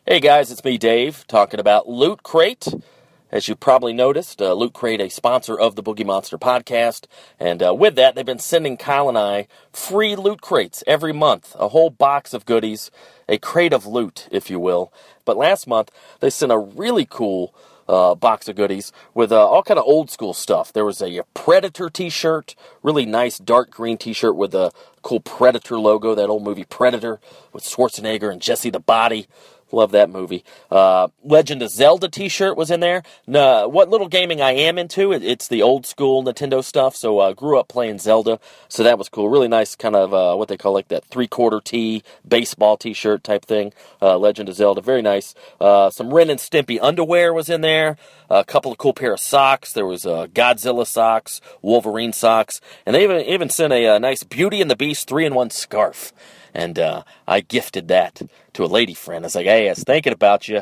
Hey guys, it's me, Dave, talking about Loot Crate. As you probably noticed, Loot Crate, a sponsor of the Boogie Monster podcast, and with that, they've been sending Kyle and I free Loot Crates every month, a whole box of goodies, a crate of loot, if you will. But last month, they sent a really cool box of goodies with all kind of old school stuff. There was a Predator t-shirt, really nice dark green t-shirt with a cool Predator logo, that old movie Predator with Schwarzenegger and Jesse the Body. Love that movie. Legend of Zelda t-shirt was in there. What little gaming I am into, it's the old school Nintendo stuff, so I grew up playing Zelda, so that was cool. Really nice kind of what they call like that three-quarter tee baseball t-shirt type thing. Legend of Zelda, very nice. Some Ren and Stimpy underwear was in there. A couple of cool pair of socks. There was Godzilla socks, Wolverine socks, and they even sent a nice Beauty and the Beast 3-in-1 scarf. And I gifted that to a lady friend. I was like, hey, I was thinking about you.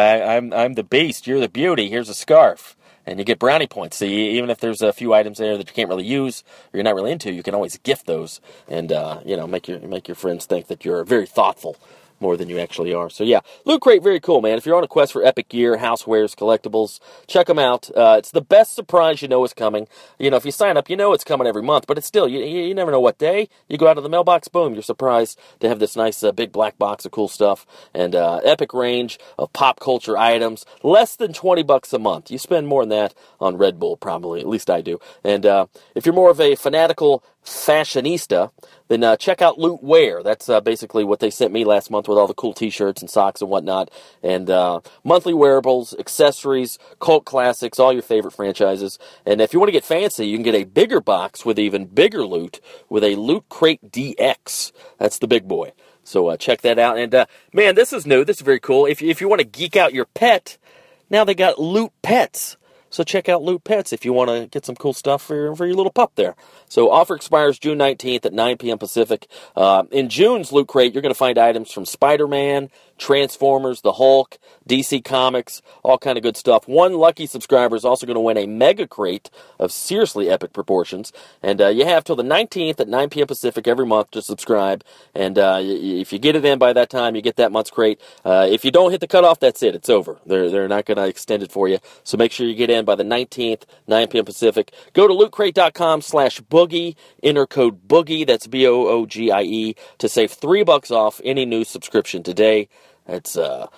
I'm the Beast. You're the Beauty. Here's a scarf. And you get brownie points. So even if there's a few items there that you can't really use or you're not really into, you can always gift those and, make your friends think that you're very thoughtful more than you actually are. So yeah, Loot Crate, very cool, man. If you're on a quest for epic gear, housewares, collectibles, check them out. It's the best surprise you know is coming. You know, if you sign up, you know it's coming every month, but it's still, you never know what day. You go out of the mailbox, boom, you're surprised to have this nice big black box of cool stuff and epic range of pop culture items. Less than $20 a month. You spend more than that on Red Bull, probably. At least I do. And if you're more of a fanatical fashionista, then check out Loot Wear. That's basically what they sent me last month with all the cool t-shirts and socks and whatnot. And monthly wearables, accessories, cult classics, all your favorite franchises. And if you want to get fancy, you can get a bigger box with even bigger loot with a Loot Crate DX. That's the big boy. So check that out. And man, this is new. This is very cool. If you want to geek out your pet, now they got Loot Pets. So check out Loot Pets if you want to get some cool stuff for your little pup there. So offer expires June 19th at 9 p.m. Pacific. In June's Loot Crate, you're going to find items from Spider-Man, Transformers, the Hulk, DC Comics, all kind of good stuff. One lucky subscriber is also going to win a mega crate of seriously epic proportions. And you have till the 19th at 9 p.m. Pacific every month to subscribe. And if you get it in by that time, you get that month's crate. If you don't hit the cutoff, that's it. It's over. They're not going to extend it for you. So make sure you get in by the 19th, 9 p.m. Pacific. Go to lootcrate.com/boogie. Enter code BOOGIE, that's BOOGIE, to save $3 off any new subscription today. That's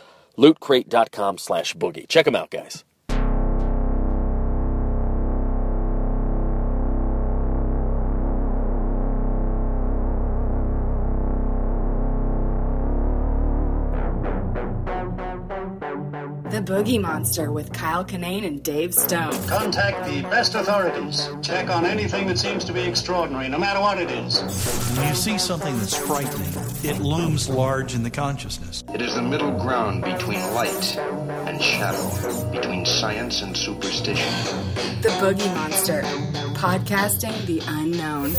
lootcrate.com/boogie. Check them out, guys. The Boogie Monster with Kyle Kinane and Dave Stone. Contact the best authorities. Check on anything that seems to be extraordinary, no matter what it is. When you see something that's frightening, it looms large in the consciousness. It is the middle ground between light and shadow, between science and superstition. The Boogie Monster, podcasting the unknown.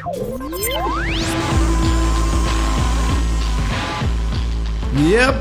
Yep.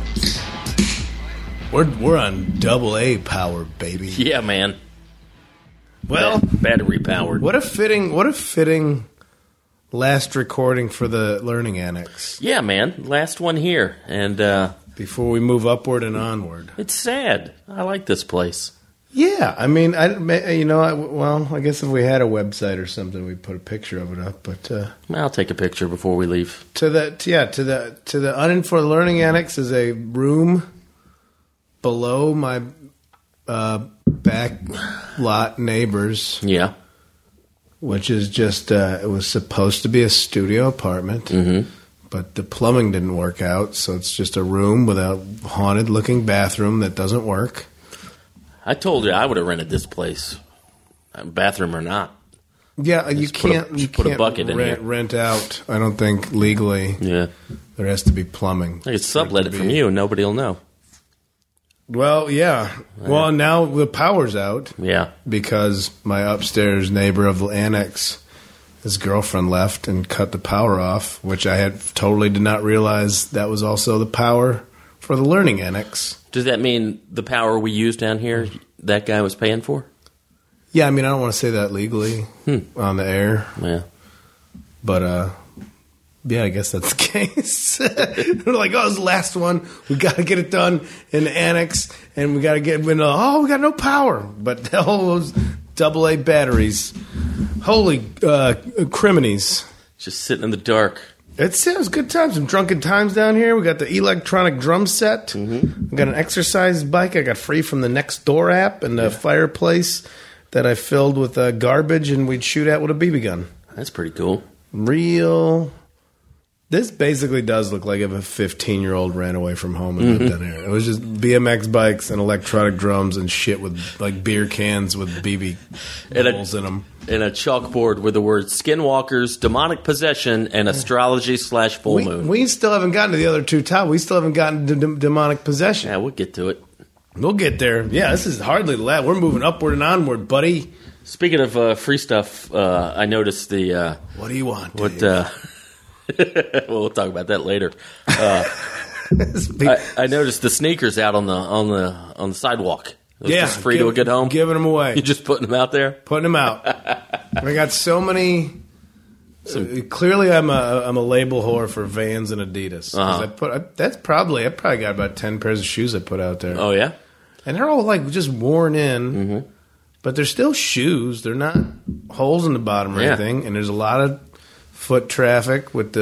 We're on AA power, baby. Yeah, man. Well, battery powered. What a fitting last recording for the Learning Annex. Yeah, man. Last one here, and before we move upward and onward. It's sad. I like this place. Yeah, I mean, I guess if we had a website or something, we'd put a picture of it up. But I'll take a picture before we leave. To the uninformed Learning Annex is a room below my back lot neighbors. Yeah. Which is just, it was supposed to be a studio apartment, but the plumbing didn't work out, so it's just a room with a haunted-looking bathroom that doesn't work. I told you I would have rented this place, bathroom or not. Yeah, you can't put a bucket in here. Rent out, I don't think, legally. Yeah. There has to be plumbing. I could sublet it from you and nobody will know. Well, yeah. Well, now the power's out. Yeah. Because my upstairs neighbor of the annex, his girlfriend left and cut the power off, which I totally did not realize that was also the power for the Learning Annex. Does that mean the power we use down here, that guy was paying for? Yeah, I mean, I don't want to say that legally on the air. Yeah. But Yeah, I guess that's the case. We're like, oh, this is the last one. We got to get it done in the annex, and we got to get. We got no power. But all those AA batteries, holy criminies! Just sitting in the dark. It was good times. Some drunken times down here. We got the electronic drum set. Mm-hmm. We got an exercise bike I got free from the Nextdoor app, and a fireplace that I filled with garbage, and we'd shoot at with a BB gun. That's pretty cool. Real. This basically does look like if a 15-year-old ran away from home and lived down here. It was just BMX bikes and electronic drums and shit with like beer cans with BB balls in them. And a chalkboard with the words Skinwalkers, Demonic Possession, and Astrology/Full Moon. We still haven't gotten to the other two top. We still haven't gotten to Demonic Possession. Yeah, we'll get to it. We'll get there. Yeah, this is hardly the last. We're moving upward and onward, buddy. Speaking of free stuff, I noticed the... what do you want, Dave? We'll talk about that later. I noticed the sneakers out on the sidewalk. Just free to get home. Giving them away. You just putting them out there. Putting them out. I got so many. Clearly, I'm a label whore for Vans and Adidas. I probably got about 10 pairs of shoes I put out there. Oh yeah, and they're all like just worn in, but they're still shoes. They're not holes in the bottom or anything. And there's a lot of foot traffic with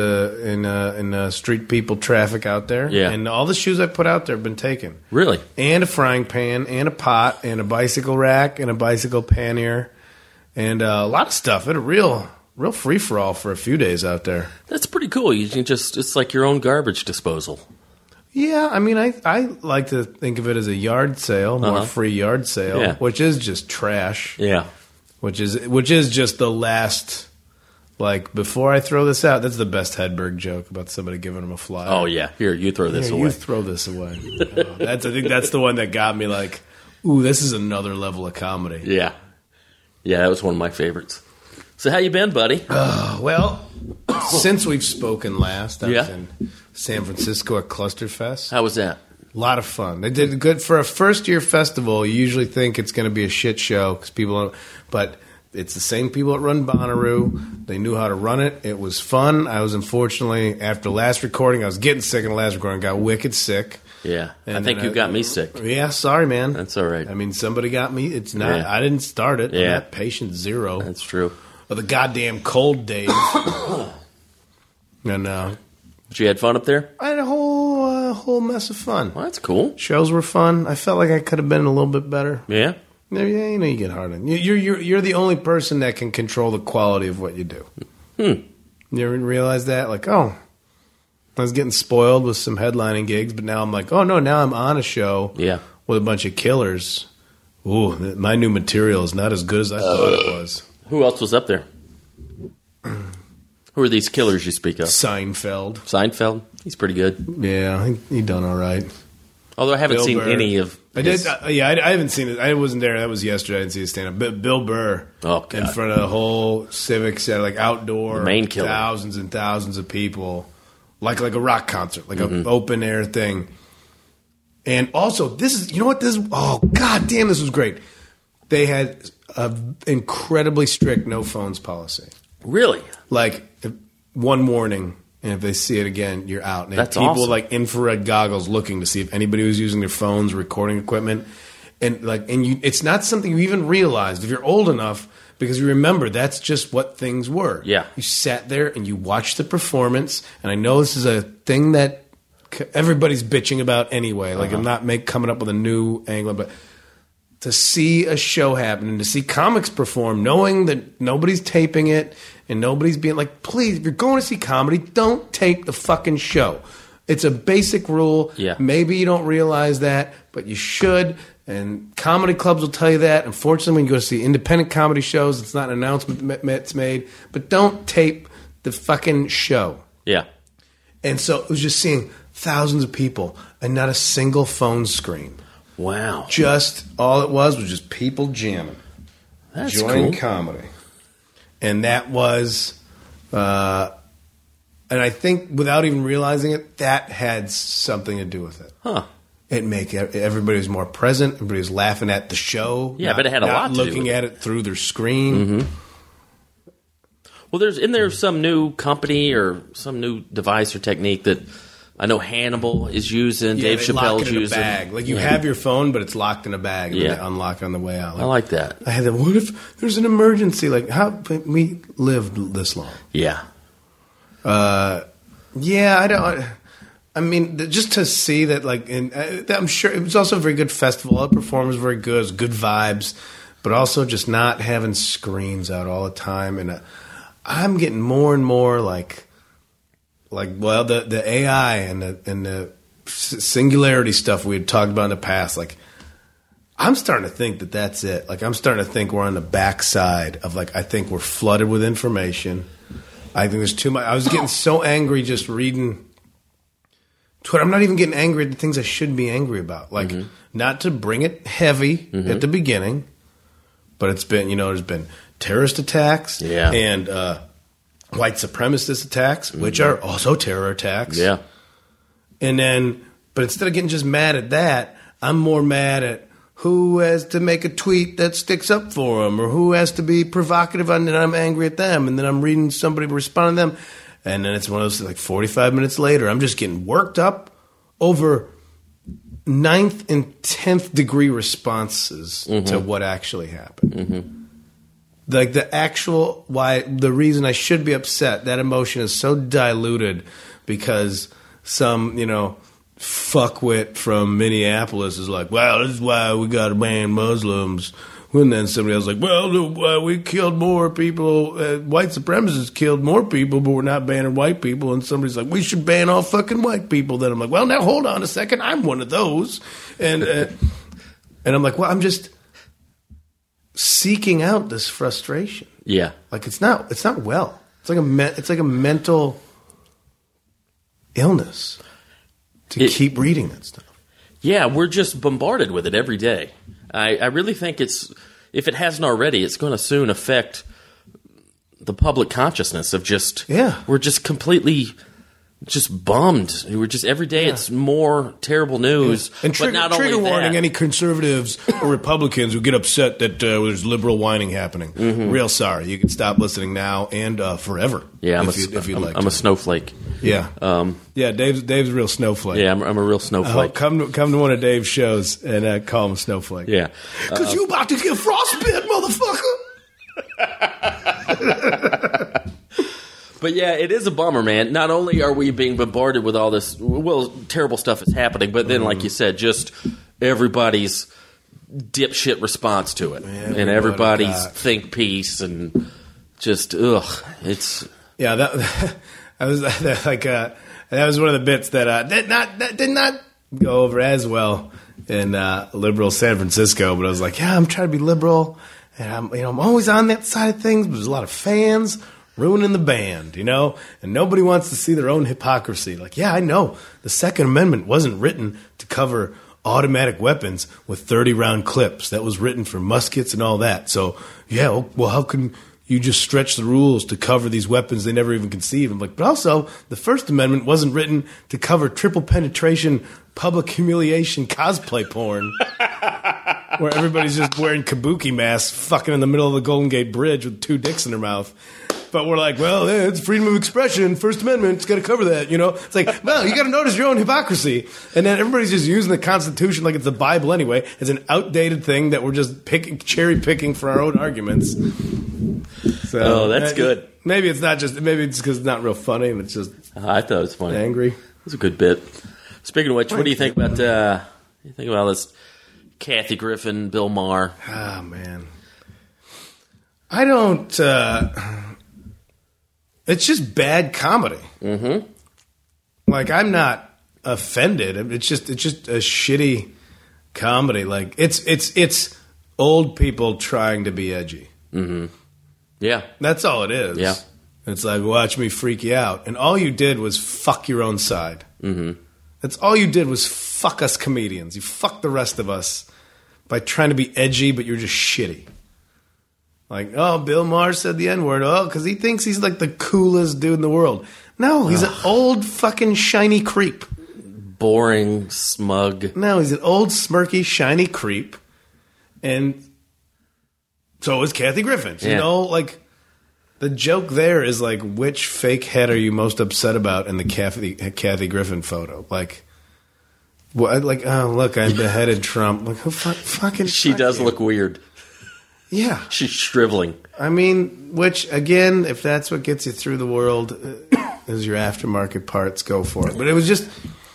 in street people traffic out there. Yeah. And all the shoes I put out there have been taken. Really? And a frying pan, and a pot, and a bicycle rack, and a bicycle pannier, and a lot of stuff. It a real free-for-all for a few days out there. That's pretty cool. You can it's like your own garbage disposal. Yeah, I mean, I like to think of it as a yard sale, more free yard sale, which is just trash. Yeah. Which is just the last... Like, before I throw this out, that's the best Hedberg joke about somebody giving him a flyer. Oh, yeah. Here, you throw this away. You throw this away. I think that's the one that got me like, ooh, this is another level of comedy. Yeah. Yeah, that was one of my favorites. So how you been, buddy? Well, since we've spoken last, I was in San Francisco at Clusterfest. How was that? A lot of fun. They did good. For a first-year festival, you usually think it's going to be a shit show because people don't... But... It's the same people that run Bonnaroo. They knew how to run it. It was fun. I was unfortunately, after last recording, I was getting sick in the last recording. Got wicked sick. Yeah. And I think you got me sick. Yeah, sorry, man. That's all right. I mean, somebody got me. It's not. I didn't start it. Yeah. I'm not patient zero. That's true. Or the goddamn cold days. And but you had fun up there? I had a whole mess of fun. Well, that's cool. Shows were fun. I felt like I could have been a little bit better. Yeah? Yeah, you know you get hard on. You're the only person that can control the quality of what you do. You ever realize that? Like, oh, I was getting spoiled with some headlining gigs, but now I'm like, oh no, now I'm on a show with a bunch of killers. Ooh, my new material is not as good as I thought it was. Who else was up there? Who are these killers you speak of? Seinfeld. He's pretty good. Yeah, he done all right. Although I haven't seen any of... I haven't seen it. I wasn't there. That was yesterday. I didn't see his stand-up. Bill Burr in front of the whole Civic Center, like outdoor, main killer. Thousands and thousands of people, like a rock concert, like an open-air thing. And also, oh, God damn, this was great. They had an incredibly strict no phones policy. Really? Like, one warning... And if they see it again, you're out. And that's people awesome. with like infrared goggles looking to see if anybody was using their phones, recording equipment, it's not something you even realized if you're old enough because you remember that's just what things were. Yeah, you sat there and you watched the performance. And I know this is a thing that everybody's bitching about anyway. Like I'm not coming up with a new angle, but to see a show happen and to see comics perform, knowing that nobody's taping it. And nobody's being like, please, if you're going to see comedy, don't tape the fucking show. It's a basic rule. Yeah. Maybe you don't realize that, but you should. And comedy clubs will tell you that. Unfortunately, when you go to see independent comedy shows, it's not an announcement that's made. But don't tape the fucking show. Yeah. And so it was just seeing thousands of people and not a single phone screen. Wow. Just all it was just people jamming. That's enjoying cool. Comedy. And that was, and I think without even realizing it, that had something to do with it. Huh. It make everybody was more present. Everybody was laughing at the show. Yeah, but it had a lot to do with it. Looking at it through their screen. Well, isn't there some new company or some new device or technique that I know Hannibal is using, Dave Chappelle's using? A bag. Like you have your phone, but it's locked in a bag, and they unlock on the way out. I like that. I had that. What if there's an emergency? Like, how we lived this long? Yeah. I don't. I mean, just to see that, like, I'm sure it was also a very good festival. All the performers were very good. It was good vibes, but also just not having screens out all the time. And I'm getting more and more like the AI and the singularity stuff we had talked about in the past. Like, I'm starting to think that that's it. Like, I'm starting to think we're on the backside of, like, I think we're flooded with information. I think there's too much. I was getting so angry just reading Twitter. I'm not even getting angry at the things I should be angry about. Like, not to bring it heavy at the beginning, but it's been, there's been terrorist attacks and white supremacist attacks, which are also terror attacks. Yeah. And then, but instead of getting just mad at that, I'm more mad at who has to make a tweet that sticks up for them, or who has to be provocative, and then I'm angry at them, and then I'm reading somebody respond to them, and then it's one of those, like, 45 minutes later, I'm just getting worked up over 9th and 10th degree responses to what actually happened. Like, the reason I should be upset, that emotion is so diluted because some, fuckwit from Minneapolis is like, well, this is why we got to ban Muslims. And then somebody else is like, well, we killed more people. White supremacists killed more people, but we're not banning white people. And somebody's like, we should ban all fucking white people. Then I'm like, well, now hold on a second. I'm one of those. And I'm like, well, I'm just seeking out this frustration. Yeah. Like, it's not well. It's like a mental illness. To keep reading that stuff. Yeah, we're just bombarded with it every day. I really think if it hasn't already, it's going to soon affect the public consciousness of we're just completely just bummed. We're just every day it's more terrible news. And trigger warning, any conservatives or Republicans who get upset that there's liberal whining happening. Real sorry. You can stop listening now and forever. Yeah, I'm a snowflake. Yeah. Dave's a real snowflake. Yeah, I'm a real snowflake. Come to one of Dave's shows and call him a snowflake. Yeah. Because you about to get frostbite, motherfucker. But yeah, it is a bummer, man. Not only are we being bombarded with all this, terrible stuff is happening, but then, like you said, just everybody's dipshit response to it. And everybody's think piece and just, it's... Yeah, that was like, that was one of the bits that did not go over as well in liberal San Francisco, but I was like, I'm trying to be liberal, and I'm always on that side of things, but there's a lot of fans ruining the band, and nobody wants to see their own hypocrisy. Like, I know the Second Amendment wasn't written to cover automatic weapons with 30-round clips. That was written for muskets and all that. So, how can you just stretch the rules to cover these weapons they never even conceived? I'm like, but also, the First Amendment wasn't written to cover triple penetration, public humiliation, cosplay porn. Where everybody's just wearing kabuki masks, fucking in the middle of the Golden Gate Bridge with 2 dicks in their mouth. But we're like, it's freedom of expression, First Amendment, it's got to cover that, It's like, you got to notice your own hypocrisy. And then everybody's just using the Constitution like it's the Bible anyway, as an outdated thing that we're just cherry-picking for our own arguments. So, that's good. Maybe it's because it's not real funny, and it's just I thought it was funny. Angry. It was a good bit. Speaking of which, what do you think about this Kathy Griffin, Bill Maher? Oh, man. I don't... it's just bad comedy. Like, I'm not offended. It's just a shitty comedy. Like, it's old people trying to be edgy. Yeah. That's all it is. Yeah. It's like, watch me freak you out. And all you did was fuck your own side. That's all you did was fuck us comedians. You fucked the rest of us by trying to be edgy, but you're just shitty. Like, Bill Maher said the N-word. Because he thinks he's like the coolest dude in the world. No, he's an old fucking shiny creep. Boring, smug. No, he's an old, smirky, shiny creep. And so is Kathy Griffin. The joke there is like, which fake head are you most upset about in the Kathy Griffin photo? Like, what? Like, oh look, I beheaded Trump. Like, who fucking? She does you. Look weird. Yeah, She's shriveling. I mean, which again, if that's what gets you through the world, is your aftermarket parts, go for it. But it was just,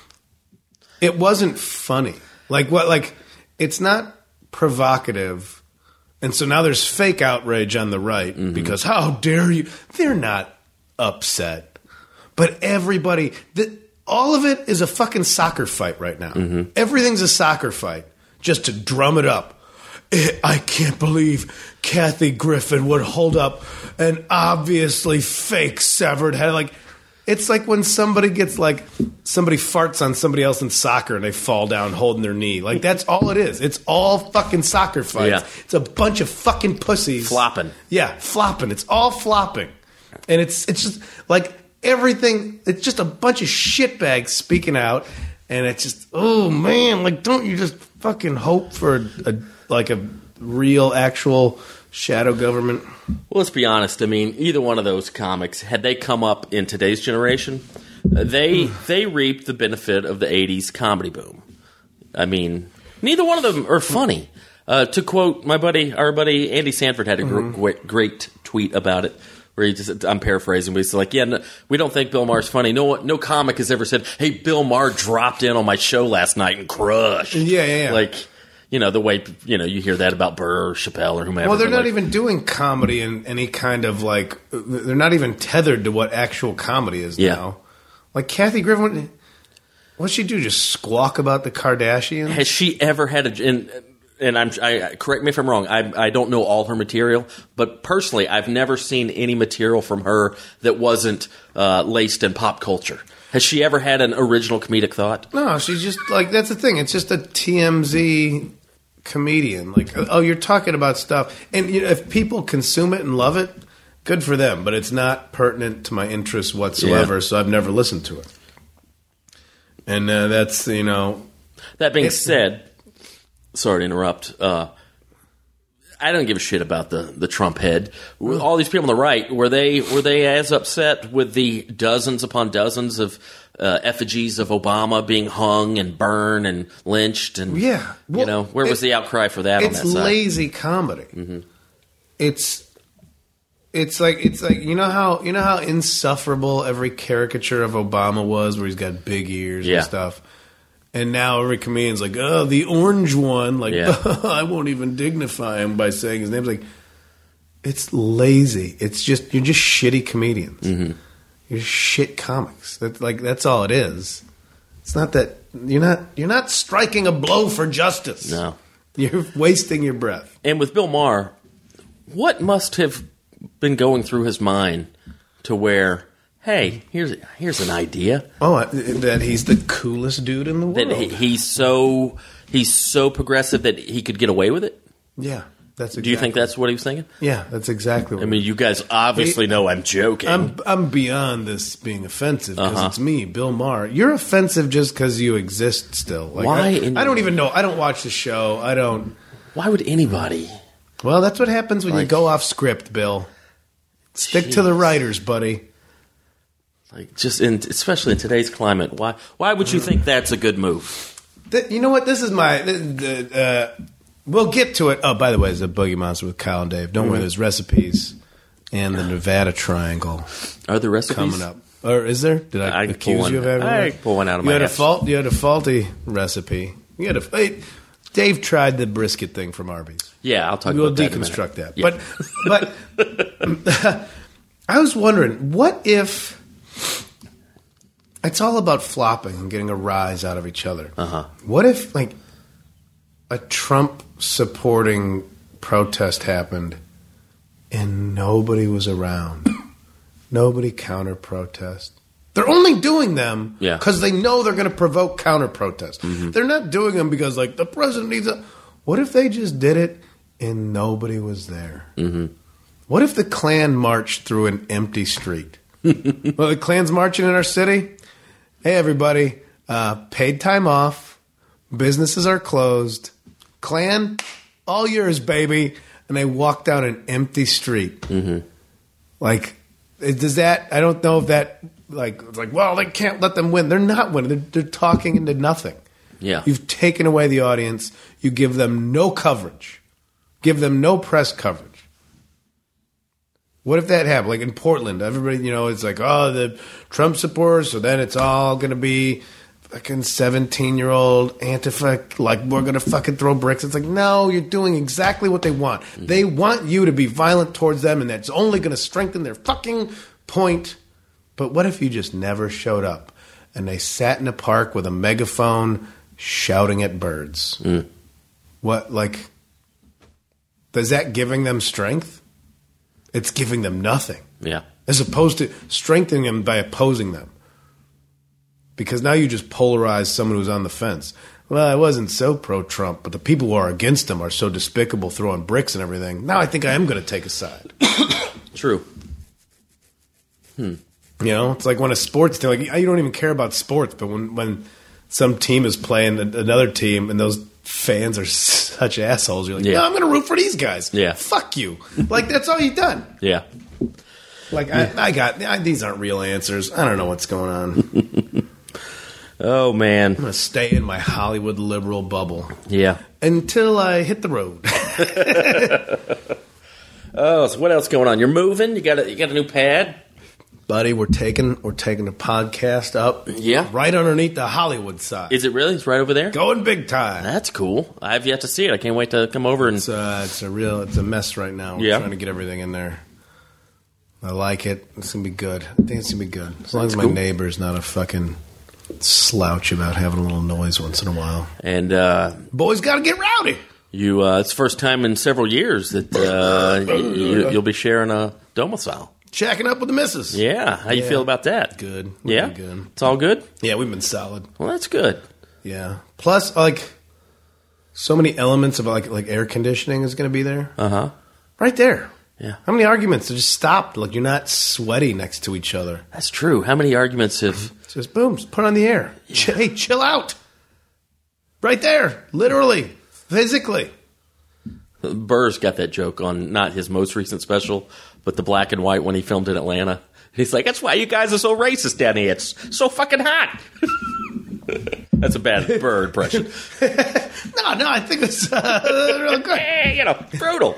it wasn't funny. Like what? Like it's not provocative, and so now there's fake outrage on the right because how dare you? They're not upset, but everybody, all of it is a fucking soccer fight right now. Everything's a soccer fight just to drum it up. I can't believe Kathy Griffin would hold up an obviously fake severed head. Like, it's like when somebody farts on somebody else in soccer and they fall down holding their knee. Like, that's all it is. It's all fucking soccer fights. Yeah. It's a bunch of fucking pussies. Flopping. Yeah, flopping. It's all flopping. And it's just like everything. It's just a bunch of shitbags speaking out. And it's just, oh man, like, don't you just fucking hope for a real, actual shadow government? Well, let's be honest. I mean, either one of those comics, had they come up in today's generation, they reaped the benefit of the 80s comedy boom. I mean, neither one of them are funny. To quote our buddy Andy Sanford had a great tweet about it, where I'm paraphrasing, but he's like, yeah, no, we don't think Bill Maher's funny. No comic has ever said, hey, Bill Maher dropped in on my show last night and crushed. Yeah. Like, the way, you hear that about Burr or Chappelle or whomever. Well, they're not even doing comedy in any kind of like, they're not even tethered to what actual comedy is now. Like Kathy Griffin, what'd she do? Just squawk about the Kardashians? Has she ever had I correct me if I'm wrong, I don't know all her material, but personally, I've never seen any material from her that wasn't laced in pop culture. Has she ever had an original comedic thought? No, she's just like, that's the thing. It's just a TMZ comedian. Like, oh, you're talking about stuff. And if people consume it and love it, good for them. But it's not pertinent to my interests whatsoever, so I've never listened to it. And that's, That being said, sorry to interrupt, I don't give a shit about the Trump head. All these people on the right, were they as upset with the dozens upon dozens of effigies of Obama being hung and burned and lynched? And where was the outcry for that on that side? It's lazy comedy. It's like how insufferable every caricature of Obama was, where he's got big ears and stuff. And now every comedian's like, oh, the orange one. Like, I won't even dignify him by saying his name. It's like, it's lazy. It's just, you're just shitty comedians. You're shit comics. That's all it is. It's not that, you're not striking a blow for justice. No. You're wasting your breath. And with Bill Maher, what must have been going through his mind to where, hey, here's an idea. Oh, that he's the coolest dude in the world. That he's so progressive that he could get away with it? Yeah, that's exactly. Do you think that's what he was thinking? Yeah, that's exactly what I mean, you guys obviously know I'm joking. I'm beyond this being offensive because it's me, Bill Maher. You're offensive just because you exist still. Like, why? I don't even know. I don't watch the show. I don't. Why would anybody? Well, that's what happens when you go off script, Bill. Stick to the writers, buddy. Like, especially in today's climate, why would you think that's a good move? You know what? This is my. We'll get to it. Oh, by the way, it's a Boogie Monster with Kyle and Dave. Don't worry, there's recipes and the Nevada Triangle. Are there recipes coming up? Or is there? Did I accuse you of having one? I pull one out of my ass. You had a faulty recipe. Dave tried the brisket thing from Arby's. Yeah, I'll talk about that. We'll deconstruct that. Yeah. But I was wondering, what if it's all about flopping and getting a rise out of each other? What if, like, a Trump-supporting protest happened and nobody was around? Nobody counter-protest. They're only doing them because they know they're going to provoke counter-protest. They're not doing them because, like, the president needs a... What if they just did it and nobody was there? What if the Klan marched through an empty street? Well, the Klan's marching in our city. Hey, everybody, paid time off. Businesses are closed. Klan, all yours, baby. And they walk down an empty street. Like, does that? I don't know if that. Like, well, they can't let them win. They're not winning. They're talking into nothing. Yeah. You've taken away the audience. You give them no coverage. Give them no press coverage. What if that happened? Like in Portland, everybody, it's like, oh, the Trump supporters, so then it's all going to be fucking 17-year-old Antifa, like, we're going to fucking throw bricks. It's like, no, you're doing exactly what they want. Mm-hmm. They want you to be violent towards them, and that's only going to strengthen their fucking point. But what if you just never showed up, and they sat in a park with a megaphone shouting at birds? Mm. What, like, is that giving them strength? It's giving them nothing. Yeah. As opposed to strengthening them by opposing them. Because now you just polarize someone who's on the fence. Well, I wasn't so pro-Trump, but the people who are against him are so despicable, throwing bricks and everything. Now I think I am going to take a side. True. It's like when a sports team, like, you don't even care about sports, but when some team is playing another team and those fans are such assholes, you're like, no, I'm going to root for these guys. Yeah. Fuck you. Like, that's all you've done. Yeah. Like, these aren't real answers. I don't know what's going on. Oh, man. I'm going to stay in my Hollywood liberal bubble. Yeah. Until I hit the road. Oh, so what else going on? You're moving? You got a new pad? Buddy, we're taking the podcast up. Yeah. Right underneath the Hollywood side. Is it really? It's right over there? Going big time. That's cool. I've yet to see it. I can't wait to come over and... It's a mess right now. We're trying to get everything in there. I like it. It's going to be good. I think it's going to be good. As long as my neighbor's not a fucking slouch about having a little noise once in a while. And boys got to get rowdy. It's the first time in several years that you'll be sharing a domicile. Checking up with the missus. Yeah. How you feel about that? Good. Yeah? Good. It's all good? Yeah, we've been solid. Well, that's good. Yeah. Plus, like, so many elements of, like air conditioning is going to be there. Uh-huh. Right there. Yeah. How many arguments have just stopped? Like, you're not sweaty next to each other. That's true. How many arguments have... Just boom, just put on the air. Yeah. Hey, chill out. Right there. Literally. Physically. Burr's got that joke on not his most recent special, but the black and white when he filmed in Atlanta. He's like, that's why you guys are so racist down here. It's so fucking hot. That's a bad Burr impression. No, I think it's real good. Brutal.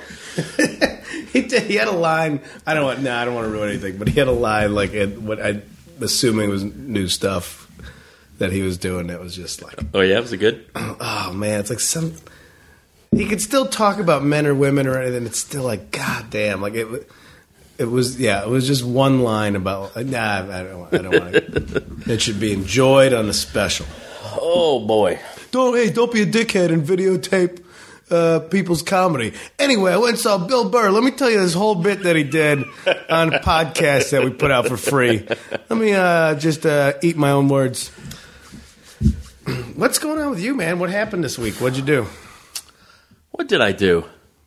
He had a line. I don't want to ruin anything, but he had a line like what I'm assuming was new stuff that he was doing. That was just like, oh yeah, was it good? Oh man, it's like he could still talk about men or women or anything. It's still like, god damn, like it was just one line about. I don't want it. It should be enjoyed on the special. Oh boy. Don't be a dickhead and videotape people's comedy. Anyway, I went and saw Bill Burr. Let me tell you this whole bit that he did on a podcast that we put out for free. Let me just eat my own words. What's going on with you, man? What happened this week? What'd you do? What did I do?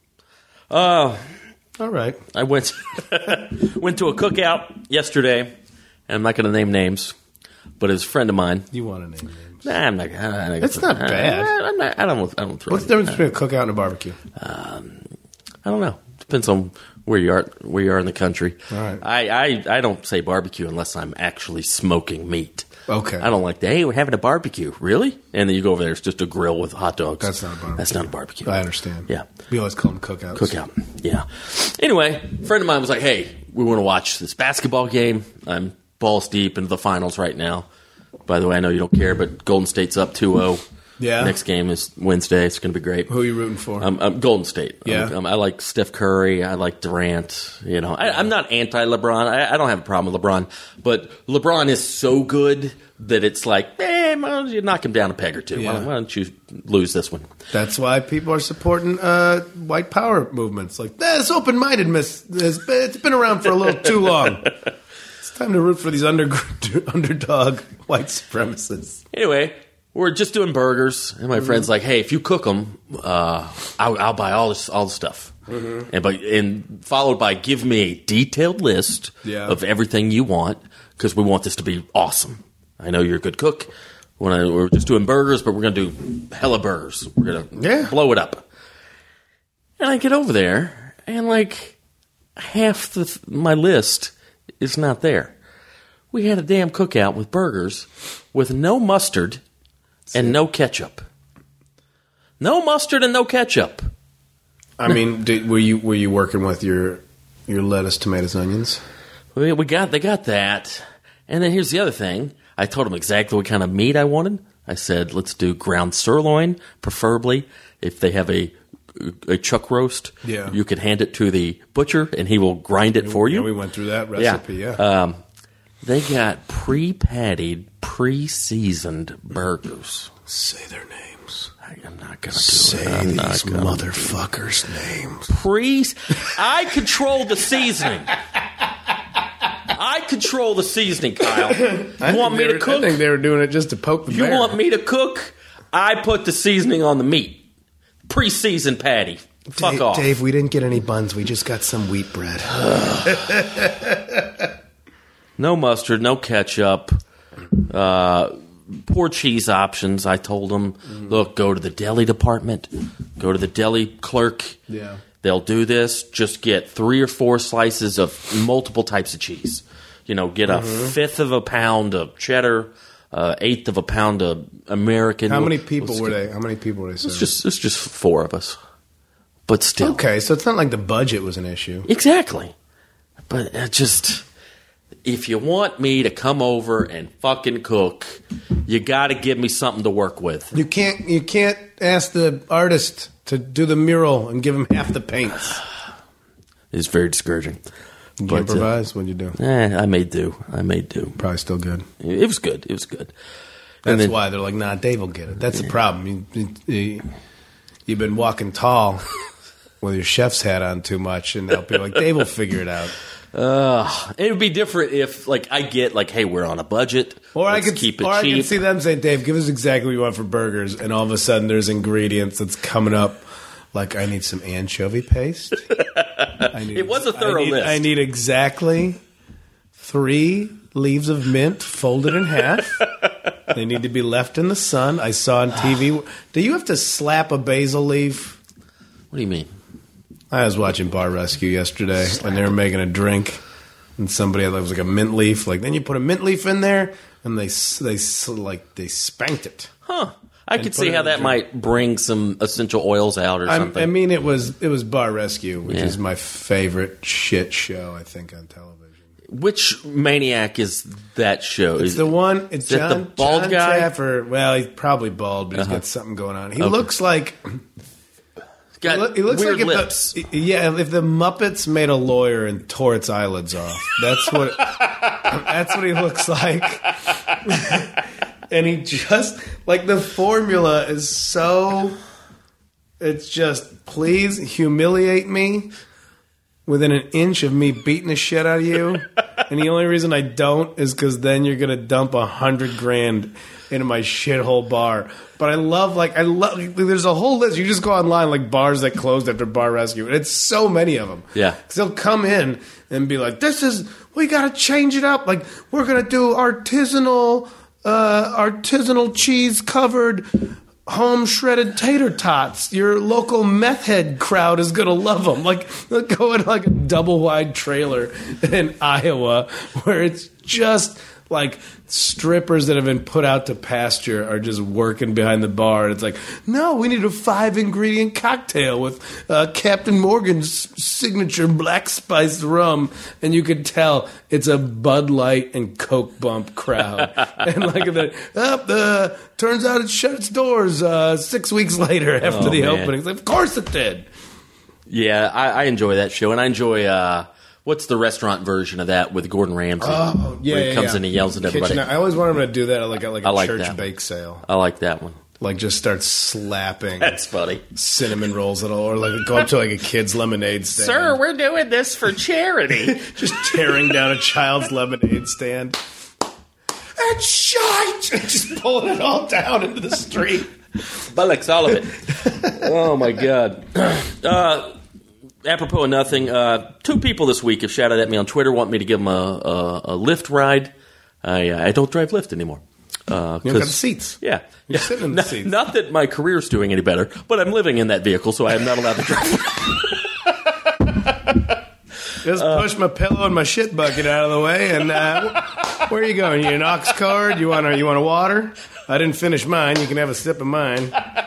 All right. I went to a cookout yesterday, and I'm not going to name names, but it's a friend of mine. You want to name names? Nah, I'm not. It's not bad. I don't throw. What's the difference between a cookout and a barbecue? I don't know. Depends on where you are in the country. All right. I don't say barbecue unless I'm actually smoking meat. Okay. I don't like that. Hey, we're having a barbecue. Really? And then you go over there, it's just a grill with hot dogs. That's not a barbecue. That's not a barbecue. I understand. Yeah. We always call them cookouts. Cookout. Yeah. Anyway, a friend of mine was like, hey, we want to watch this basketball game. I'm balls deep into the finals right now. By the way, I know you don't care, but Golden State's up 2-0. Yeah. Next game is Wednesday. It's going to be great. Who are you rooting for? I'm Golden State. Yeah. I like Steph Curry. I like Durant. I'm not anti-LeBron. I don't have a problem with LeBron. But LeBron is so good that it's like, you knock him down a peg or two. Yeah. Why don't you lose this one? That's why people are supporting white power movements. Like, this open-mindedness, it's been around for a little too long. It's time to root for these underdog white supremacists. Anyway, we're just doing burgers, and my friend's like, "Hey, if you cook them, I'll buy all the stuff." Mm-hmm. And followed by, give me a detailed list of everything you want, because we want this to be awesome. I know you're a good cook. We're just doing burgers, but we're going to do hella burgers. We're going to blow it up. And I get over there, and half my list is not there. We had a damn cookout with burgers with no mustard and no ketchup. No mustard and no ketchup. I mean, were you working with your lettuce, tomatoes, onions? They got that. And then here's the other thing. I told them exactly what kind of meat I wanted. I said, let's do ground sirloin, preferably. If they have a chuck roast, you could hand it to the butcher, and he will grind it for you. Yeah, we went through that recipe, They got pre-pattied, pre-seasoned burgers. Say their names. I'm not going to do Say it. these motherfuckers' names. I control the seasoning. I control the seasoning, Kyle. You want me to cook? I think they were doing it just to poke the bear. You want me to cook? I put the seasoning on the meat. Pre-seasoned patty. Fuck off. Dave, we didn't get any buns. We just got some wheat bread. No mustard, no ketchup. Poor cheese options. I told them, look, go to the deli department. Go to the deli clerk. Yeah. They'll do this. Just get 3 or 4 slices of multiple types of cheese. Get a fifth of a pound of cheddar, eighth of a pound of American. How many people were they? How many people were they serving? It's just 4 of us. But still. Okay, so it's not like the budget was an issue. Exactly. But if you want me to come over and fucking cook, you got to give me something to work with. You can't ask the artist to do the mural and give him half the paints. It's very discouraging. You improvise? What'd you do? I made do. Probably still good. It was good. That's why they're like, nah, Dave will get it. That's the problem. You've been walking tall with your chef's hat on too much, and now people are like, Dave will figure it out. It would be different if, I get, hey, we're on a budget. Or I could keep it cheap. I can see them saying, Dave, give us exactly what you want for burgers, and all of a sudden there's ingredients that's coming up. Like, I need some anchovy paste. It was a thorough list. I need exactly 3 leaves of mint folded in half. They need to be left in the sun. I saw on TV. Do you have to slap a basil leaf? What do you mean? I was watching Bar Rescue yesterday, and they were making a drink, and somebody had, it was like a mint leaf. Then you put a mint leaf in there, and they spanked it. Huh. I could see how that might bring some essential oils out or something. I mean, it was Bar Rescue, which is my favorite shit show, I think, on television. Which maniac is that show? It's the one. It's John, the bald John guy. Trafford. Well, he's probably bald, but he's got something going on. He looks like. Got he looks weird like lips. If the Muppets made a lawyer and tore its eyelids off. That's what he looks like. And he just, the formula is so, it's just, please humiliate me within an inch of me beating the shit out of you. And the only reason I don't is because then you're going to dump $100,000 into my shithole bar. But I love, there's a whole list. You just go online, bars that closed after Bar Rescue. And it's so many of them. Yeah. Because they'll come in and be like, we got to change it up. We're going to do artisanal cheese covered home shredded tater tots. Your local meth head crowd is gonna love them. They'll go in a double wide trailer in Iowa where it's just strippers that have been put out to pasture are just working behind the bar. And it's no, we need a 5-ingredient cocktail with Captain Morgan's signature black spiced rum. And you could tell it's a Bud Light and Coke Bump crowd. And turns out it shut its doors 6 weeks later after the opening. Of course it did. Yeah, I enjoy that show. And I enjoy... what's the restaurant version of that with Gordon Ramsay? Oh, yeah, where he comes in and yells at everybody. I always wanted him to do that at a church bake sale. I like that one. Just start slapping. That's funny. Cinnamon rolls at all, or go up to a kid's lemonade stand. Sir, we're doing this for charity. Just tearing down a child's lemonade stand. That's shite! Just pulling it all down into the street. Bullocks, all of it. Oh my God. Apropos of nothing, 2 people this week have shouted at me on Twitter, want me to give them a Lyft ride. I don't drive Lyft anymore. You don't got the seats. Yeah. You're sitting in the seats. Not that my career's doing any better, but I'm living in that vehicle, so I am not allowed to drive. Just push my pillow and my shit bucket out of the way, and where are you going? You an ox card? You want a water? I didn't finish mine. You can have a sip of mine.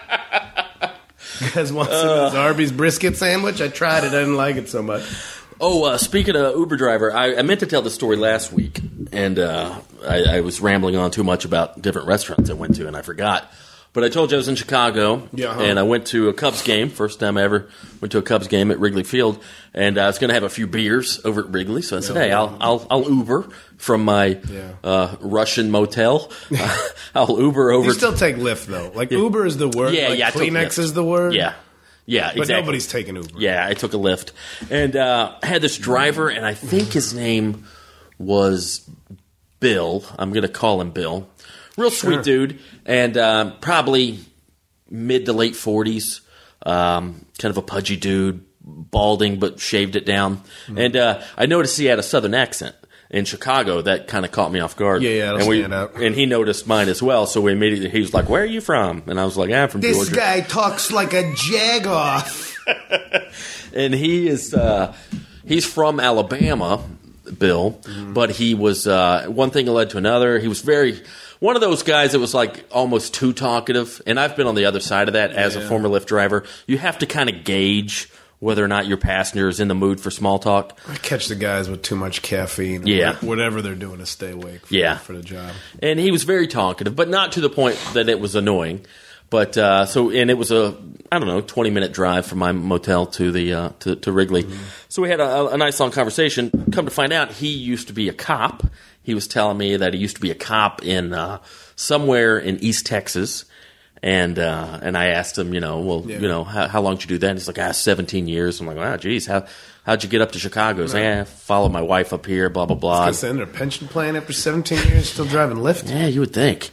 You guys want some of this Arby's brisket sandwich? I tried it. I didn't like it so much. Oh, speaking of Uber driver, I meant to tell the story last week, and I was rambling on too much about different restaurants I went to, and I forgot. But I told you I was in Chicago, and I went to a Cubs game. First time I ever went to a Cubs game at Wrigley Field, and I was going to have a few beers over at Wrigley. So I said, "Hey, I'll Uber from my Russian motel. I'll Uber over." You still take Lyft though. Like Uber is the word. Yeah, like Kleenex is the word. Yeah, exactly. But nobody's taking Uber. Yeah, I took a Lyft, and had this driver, and I think his name was Bill. I'm going to call him Bill. Real sweet dude, and probably mid to late 40s, kind of a pudgy dude, balding but shaved it down. And I noticed he had a southern accent in Chicago. That kind of caught me off guard. Yeah, that'll stand out. And he noticed mine as well, so he was like, "Where are you from?" And I was like, "I'm from Georgia." This guy talks like a jagoff. And he is he's from Alabama, Bill, but he was one thing led to another. He was one of those guys that was like almost too talkative, and I've been on the other side of that as a former Lyft driver. You have to kind of gauge whether or not your passenger is in the mood for small talk. I catch the guys with too much caffeine. Whatever they're doing to stay awake for the job. And he was very talkative, but not to the point that it was annoying. But and it was a 20-minute drive from my motel to the to Wrigley. Mm-hmm. So we had a nice long conversation. Come to find out, he used to be a cop. He was telling me that he used to be a cop in somewhere in East Texas, and I asked him, how long did you do that? And he's like, 17 years. I'm like, wow, geez, how'd you get up to Chicago? He's like, follow my wife up here, blah blah blah. I was going to send her a pension plan after 17 years, still driving Lyft. Yeah, you would think.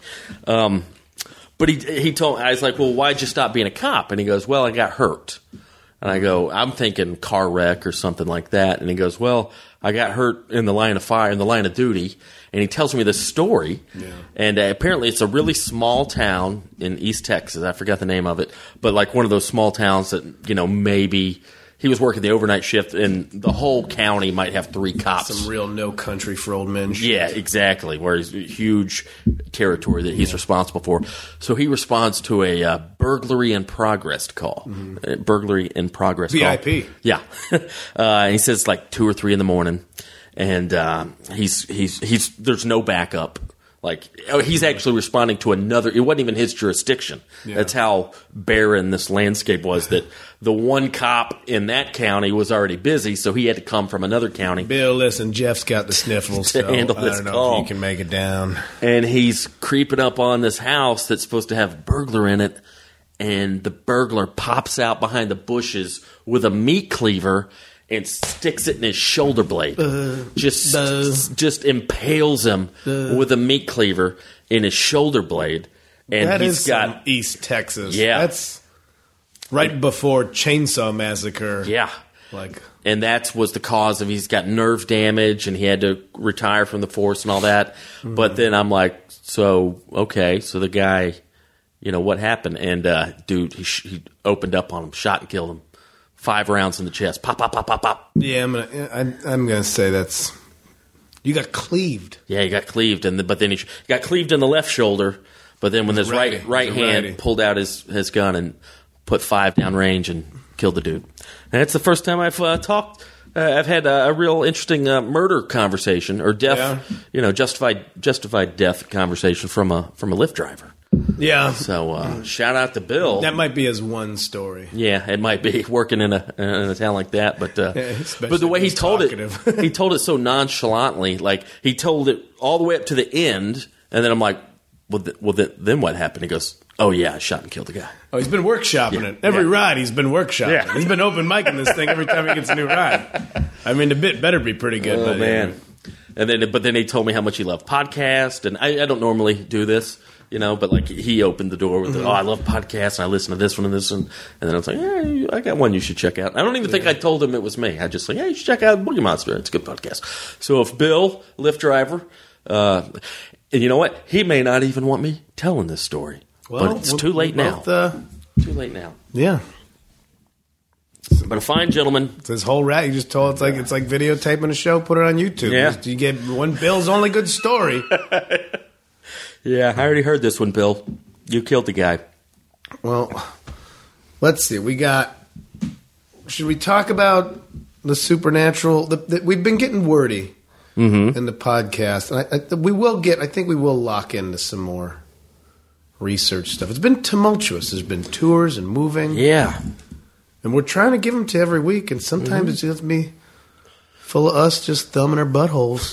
But he told me, I was like, well, why'd you stop being a cop? And he goes, well, I got hurt. And I go, I'm thinking car wreck or something like that. And he goes, well, I got hurt in the line of fire, in the line of duty. And he tells me this story. Yeah. And apparently it's a really small town in East Texas. I forgot the name of it. But like one of those small towns that, maybe he was working the overnight shift, and the whole county might have 3 cops. Some real no country for old men shit. Yeah, exactly, where it's a huge territory that he's responsible for. So he responds to a burglary in progress call. Mm-hmm. Burglary in progress VIP. Call. Yeah. And he says it's like 2 or 3 in the morning, and he's there's no backup. Like, he's actually responding to another. It wasn't even his jurisdiction. Yeah. That's how barren this landscape was, that the one cop in that county was already busy, so he had to come from another county. Bill, listen, Jeff's got the sniffles, to handle this I don't know call. if you can make it down. And he's creeping up on this house that's supposed to have a burglar in it, and the burglar pops out behind the bushes with a meat cleaver and sticks it in his shoulder blade. Just impales him with a meat cleaver in his shoulder blade. And that is got East Texas. Yeah. That's right before Chainsaw Massacre. Yeah. And that was the cause of he's got nerve damage and he had to retire from the force and all that. Mm-hmm. But then I'm like, so the guy, what happened? And dude, he opened up on him, shot and killed him. 5 rounds in the chest. Pop, pop, pop, pop, pop. Yeah, I'm gonna say that's you got cleaved. Yeah, he got cleaved, but then he got cleaved in the left shoulder. But then when his right hand pulled out his gun and put 5 down range and killed the dude. And that's the first time I've talked. I've had a real interesting murder conversation or death, justified death conversation from a Lyft driver. Yeah. So shout out to Bill. That might be his one story. Yeah, it might be working in a town like that. But but the way he told it, he told it so nonchalantly. Like he told it all the way up to the end, and then I'm like, then what happened? He goes, oh yeah, I shot and killed a guy. Oh, he's been workshopping it. Every ride he's been workshopping. Yeah. He's been open micing this thing every time he gets a new ride. I mean, the bit better be pretty good. Oh man. But then he told me how much he loved podcasts, and I don't normally do this. But like he opened the door with, I love podcasts, and I listen to this one and this one. And then I was like, I got one you should check out. I don't even think I told him it was me. I just like, you should check out Boogie Monster. It's a good podcast. So if Bill, Lyft driver, and you know what? He may not even want me telling this story. Well, but it's too late now. Too late now. Yeah. But a fine gentleman. It's his whole rat. You just told it's like videotaping a show, put it on YouTube. Yeah. You get one Bill's only good story. Yeah, I already heard this one, Bill. You killed the guy. Well, let's see. Should we talk about the supernatural? We've been getting wordy in the podcast. I think we will lock into some more research stuff. It's been tumultuous. There's been tours and moving. Yeah. And we're trying to give them to every week, and sometimes it's just me full of us just thumbing our buttholes.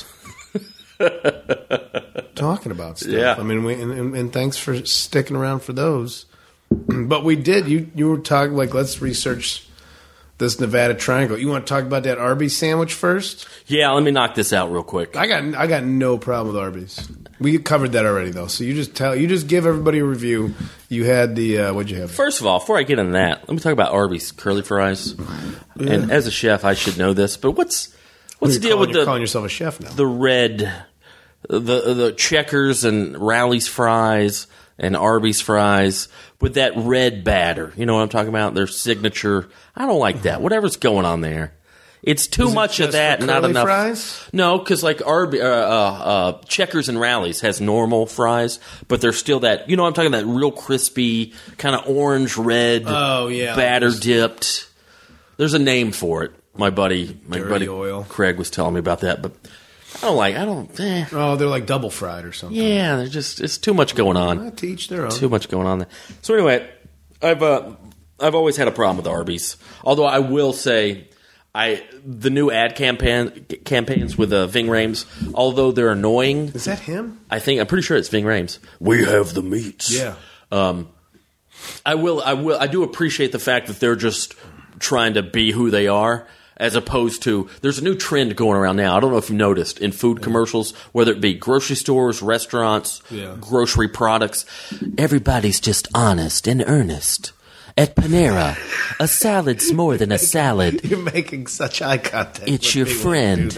Talking about stuff. Yeah. I mean, and thanks for sticking around for those. But we did. You were talking let's research this Nevada Triangle. You want to talk about that Arby's sandwich first? Yeah, let me knock this out real quick. I got no problem with Arby's. We covered that already though. So you just give everybody a review. You had the what'd you have? First of all, before I get into that, let me talk about Arby's curly fries. Yeah. And as a chef, I should know this, but what's the deal with you're calling yourself a chef now? The red, the Checkers and Rally's fries and Arby's fries with that red batter. You know what I'm talking about? Their signature. I don't like that. Whatever's going on there. It's too much of that, not enough. Fries? No, because Checkers and Rally's has normal fries, but they're still that. You know what I'm talking about? That real crispy, kind of orange red. Oh yeah, batter dipped. There's a name for it. My buddy oil. Craig was telling me about that, but I don't. Oh, they're like double fried or something. Yeah, it's too much going on. Not to each their own. Too much going on there. So anyway, I've always had a problem with Arby's. Although I will say, the new ad campaigns with Ving Rhames, although they're annoying. Is that him? I'm pretty sure it's Ving Rhames. We have the meats. Yeah. I do appreciate the fact that they're just trying to be who they are, as opposed to, there's a new trend going around now. I don't know if you've noticed in food commercials, whether it be grocery stores, restaurants, grocery products. Everybody's just honest and earnest. At Panera, a salad's more than a salad. You're making such eye contact. It's your friend.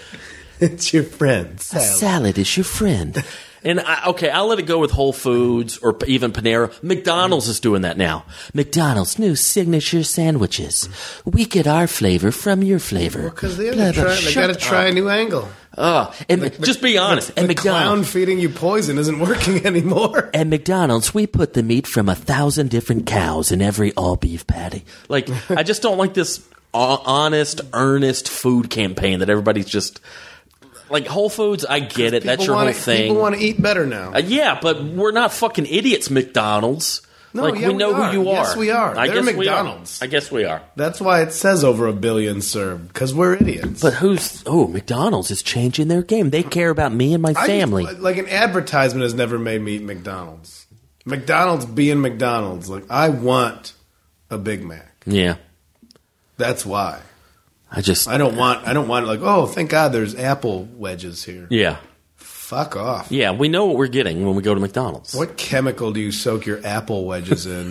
It's your friend. Salad. A salad is your friend. And I'll let it go with Whole Foods or even Panera. McDonald's is doing that now. McDonald's new signature sandwiches. We get our flavor from your flavor. Well, because they got to try a new angle. Just be honest. The clown feeding you poison isn't working anymore. At McDonald's, we put the meat from 1,000 different cows in every all-beef patty. I just don't like this honest, earnest food campaign that everybody's just... Whole Foods, I get it. That's your whole thing. People want to eat better now. Yeah, but we're not fucking idiots, McDonald's. No, we know who you are. Yes, we are. They're McDonald's. I guess we are. That's why it says over 1 billion served, because we're idiots. But McDonald's is changing their game. They care about me and my family. An advertisement has never made me eat McDonald's. McDonald's being McDonald's. I want a Big Mac. Yeah. That's why. I don't want thank God there's apple wedges here. Yeah. Fuck off. Yeah, we know what we're getting when we go to McDonald's. What chemical do you soak your apple wedges in?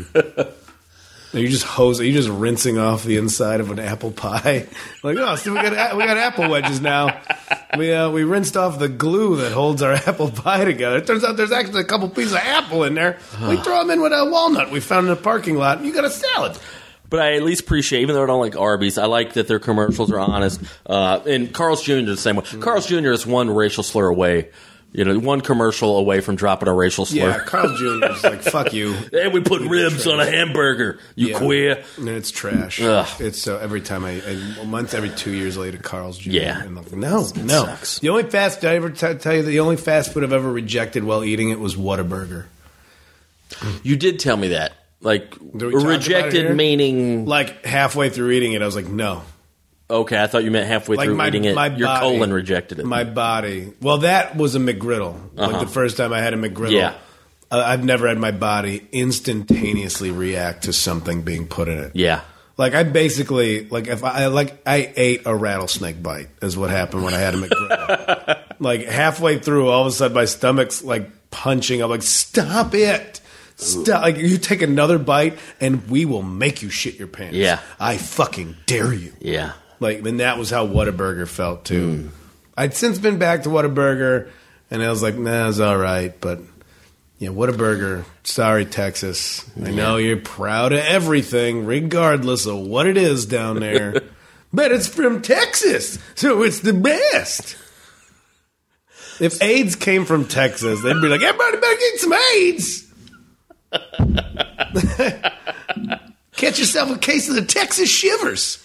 Are you just rinsing off the inside of an apple pie? We got apple wedges now. We rinsed off the glue that holds our apple pie together. It turns out there's actually a couple pieces of apple in there. We throw them in with a walnut we found in a parking lot. You got a salad. But I at least appreciate, even though I don't like Arby's, I like that their commercials are honest. And Carl's Jr. is the same way. Carl's Jr. is one racial slur away. One commercial away from dropping a racial slur. Yeah, Carl's Jr. is fuck you. And we put ribs on a hamburger. You queer. And it's trash. Ugh. It's every time a month, every 2 years later, Carl's Jr. Yeah. No. Sucks. The only fast, did I ever tell you, the only fast food I've ever rejected while eating it was Whataburger. You did tell me that. Rejected meaning... halfway through eating it, I was like, no. Okay, I thought you meant halfway through eating it, your colon rejected it. My body... Well, that was a McGriddle. The first time I had a McGriddle. Yeah. I've never had my body instantaneously react to something being put in it. Yeah. I basically... I ate a rattlesnake bite is what happened when I had a McGriddle. Halfway through, all of a sudden, my stomach's, punching. I'm like, stop it! Stop. You take another bite and we will make you shit your pants. Yeah. I fucking dare you. Yeah. And that was how Whataburger felt too. I'd since been back to Whataburger and I was like, nah, it's all right, but Yeah, Whataburger. Sorry, Texas. I know you're proud of everything, regardless of what it is down there. But it's from Texas, so it's the best. If AIDS came from Texas, they'd be like, everybody better get some AIDS. Catch yourself a case of the Texas shivers.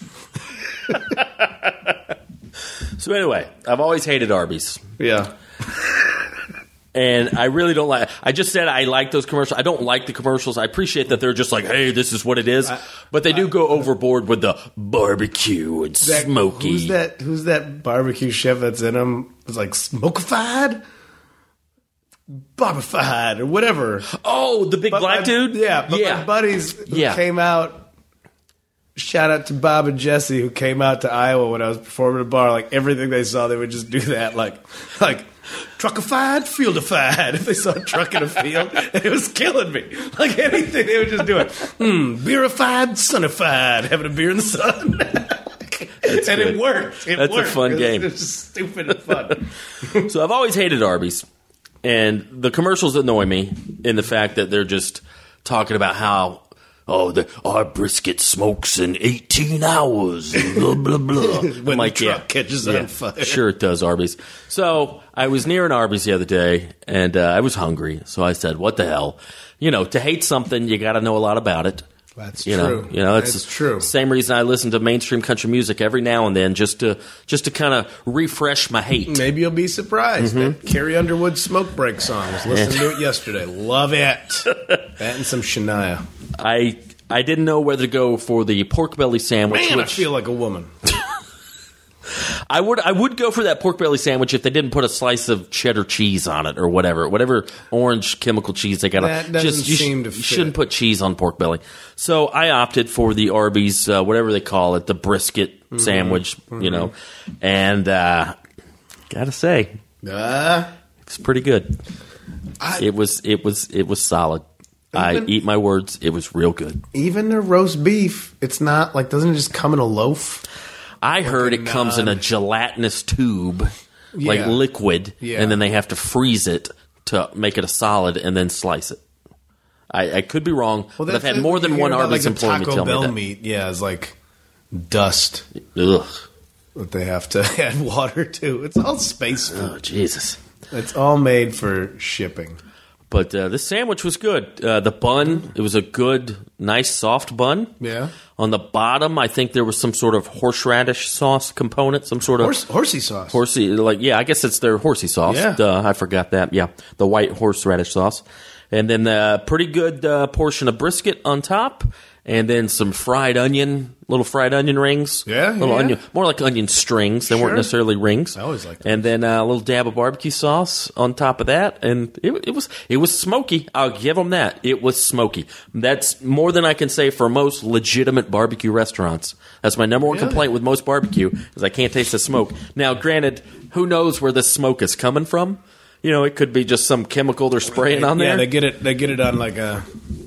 So anyway, I've always hated Arby's. Yeah. And I really don't like. I just said I like those commercials. I don't like the commercials. I appreciate that they're just like, "Hey, this is what it is," but they do go overboard with the barbecue and smoky. Who's that barbecue chef that's in them? It's like smokified, barbified, or whatever. Oh, the big black dude. Yeah, but my buddies who came out. Shout out to Bob and Jesse who came out to Iowa when I was performing at a bar. Like everything they saw, they would just do that. Like truckified, fieldified. If they saw a truck in a field, it was killing me. Like anything, they would just do it. Beerified, sunified, having a beer in the sun. And good. It worked. That's a fun game. It's just stupid and fun. So I've always hated Arby's. And the commercials annoy me in the fact that they're just talking about how, our brisket smokes in 18 hours, and blah, blah, blah. When the truck catches on fire. Sure it does, Arby's. So I was near an Arby's the other day, and I was hungry. So I said, what the hell? To hate something, you got to know a lot about it. That's true. That's true. Same reason I listen to mainstream country music every now and then, just to kind of refresh my hate. Maybe you'll be surprised. That Carrie Underwood Smoke Break song. I was listening to it yesterday. Love it. That and some Shania. I didn't know whether to go for the pork belly sandwich. Man, I feel like a woman. I would go for that pork belly sandwich if they didn't put a slice of cheddar cheese on it or whatever orange chemical cheese they got. That doesn't seem to fit. You shouldn't put cheese on pork belly. So I opted for the Arby's, whatever they call it, the brisket sandwich. And gotta say, it's pretty good. It was solid. I eat my words. It was real good. Even their roast beef, it's not like, doesn't it just come in a loaf? I heard it comes in a gelatinous tube, like liquid, and then they have to freeze it to make it a solid and then slice it. I could be wrong, but I've had more than one Arby's employee tell me that. Meat, is like dust. Ugh. That they have to add water to. It's all space food. Oh, Jesus. It's all made for shipping. But this sandwich was good. The bun, it was a good, nice, soft bun. Yeah. On the bottom, I think there was some sort of horseradish sauce component, some sort of... Horsey sauce. I guess it's their horsey sauce. Yeah. I forgot that. Yeah, the white horseradish sauce. And then a pretty good portion of brisket on top. And then some little fried onion rings. Onion, more like onion strings. They weren't necessarily rings. I always like that. And then a little dab of barbecue sauce on top of that. And it was smoky. I'll give them that. It was smoky. That's more than I can say for most legitimate barbecue restaurants. That's my number one complaint with most barbecue is I can't taste the smoke. Now, granted, who knows where the smoke is coming from? It could be just some chemical they're spraying on there. Yeah, they get it on like a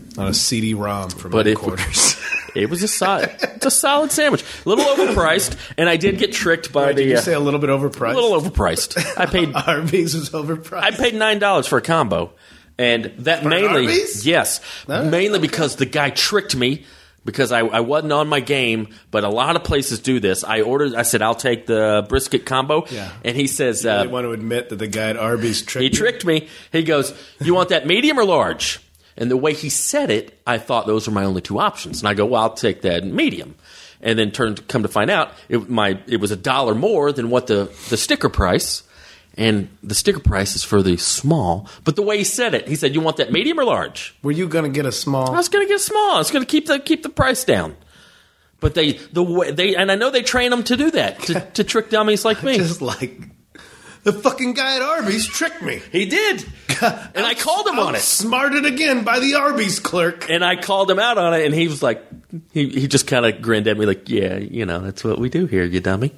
CD-ROM from headquarters. It was a solid sandwich. A little overpriced, and I did get tricked by Did you say a little bit overpriced? A little overpriced. I paid Arby's was overpriced. I paid $9 for a combo, and that mainly Arby's? Yes, mainly because the guy tricked me. Because I wasn't on my game, but a lot of places do this. I said, I'll take the brisket combo. Yeah. And he says... You really want to admit that the guy at Arby's tricked you? He tricked me. He goes, you want that medium or large? And the way he said it, I thought those were my only two options. And I go, well, I'll take that medium. And then come to find out, it was $1 more than what the sticker price. And the sticker price is for the small. But the way he said it, he said, you want that medium or large? Were you going to get a small? I was going to get a small. I was going to keep the price down. But they and I know they train them to do that, to trick dummies like me. Just like the fucking guy at Arby's tricked me. He did. And I called him on it. Smarted again by the Arby's clerk. And I called him out on it, and he was like, he just kind of grinned at me like, yeah, that's what we do here, you dummy.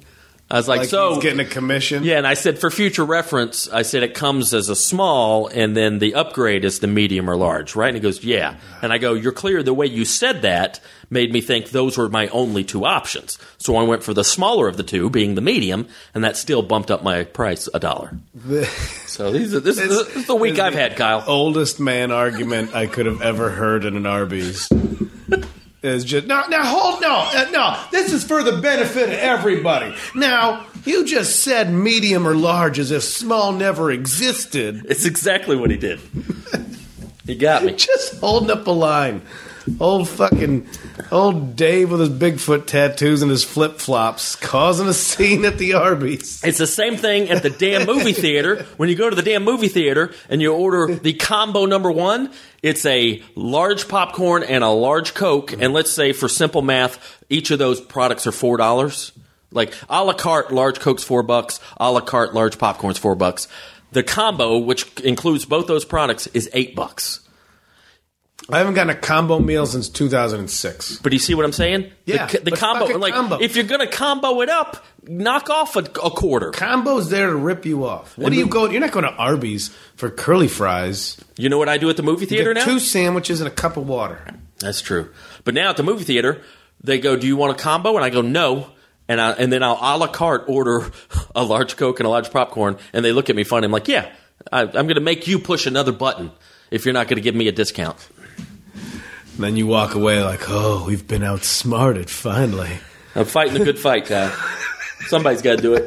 I was like, so he's getting a commission. Yeah, and I said for future reference, I said it comes as a small, and then the upgrade is the medium or large, right? And he goes, yeah. And I go, you're clear. The way you said that made me think those were my only two options. So I went for the smaller of the two, being the medium, and that still bumped up my price $1. So this is the week I've had, Kyle. Oldest man argument I could have ever heard in an Arby's. Is just no. This is for the benefit of everybody. Now, you just said medium or large as if small never existed. It's exactly what he did. He got me. Just holding up a line. Old Dave with his Bigfoot tattoos and his flip-flops causing a scene at the Arby's. It's the same thing at the damn movie theater. When you go to the damn movie theater and you order the combo number 1, it's a large popcorn and a large Coke. And let's say for simple math, each of those products are $4. Like a la carte, large Coke's $4. A la carte, large popcorn's $4. The combo, which includes both those products, is $8. I haven't gotten a combo meal since 2006. But do you see what I'm saying? Yeah. The combo, like, combo. If you're going to combo it up, knock off a quarter. Combo's there to rip you off. What are you going? You're not going to Arby's for curly fries. You know what I do at the movie theater now? 2 sandwiches and a cup of water. That's true. But now at the movie theater, they go, do you want a combo? And I go, no. And then I'll a la carte order a large Coke and a large popcorn. And they look at me funny. I'm like, yeah, I'm going to make you push another button if you're not going to give me a discount. And then you walk away like, oh, we've been outsmarted finally. I'm fighting a good fight, Kyle. Somebody's got to do it.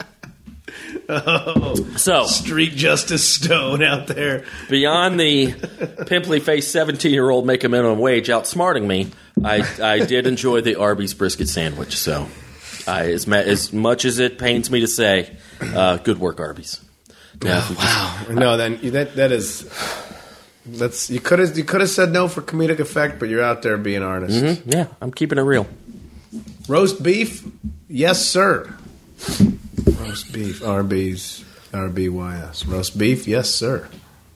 Oh, so Street Justice Stone out there. Beyond the pimply-faced 17-year-old making minimum wage outsmarting me, I did enjoy the Arby's brisket sandwich. So as much as it pains me to say, good work, Arby's. Now, wow. No, then that is... you could have said no for comedic effect, but you're out there being honest. Mm-hmm. Yeah, I'm keeping it real. Roast beef, yes, sir. Roast beef, Arby's, RBYS. Roast beef, yes, sir.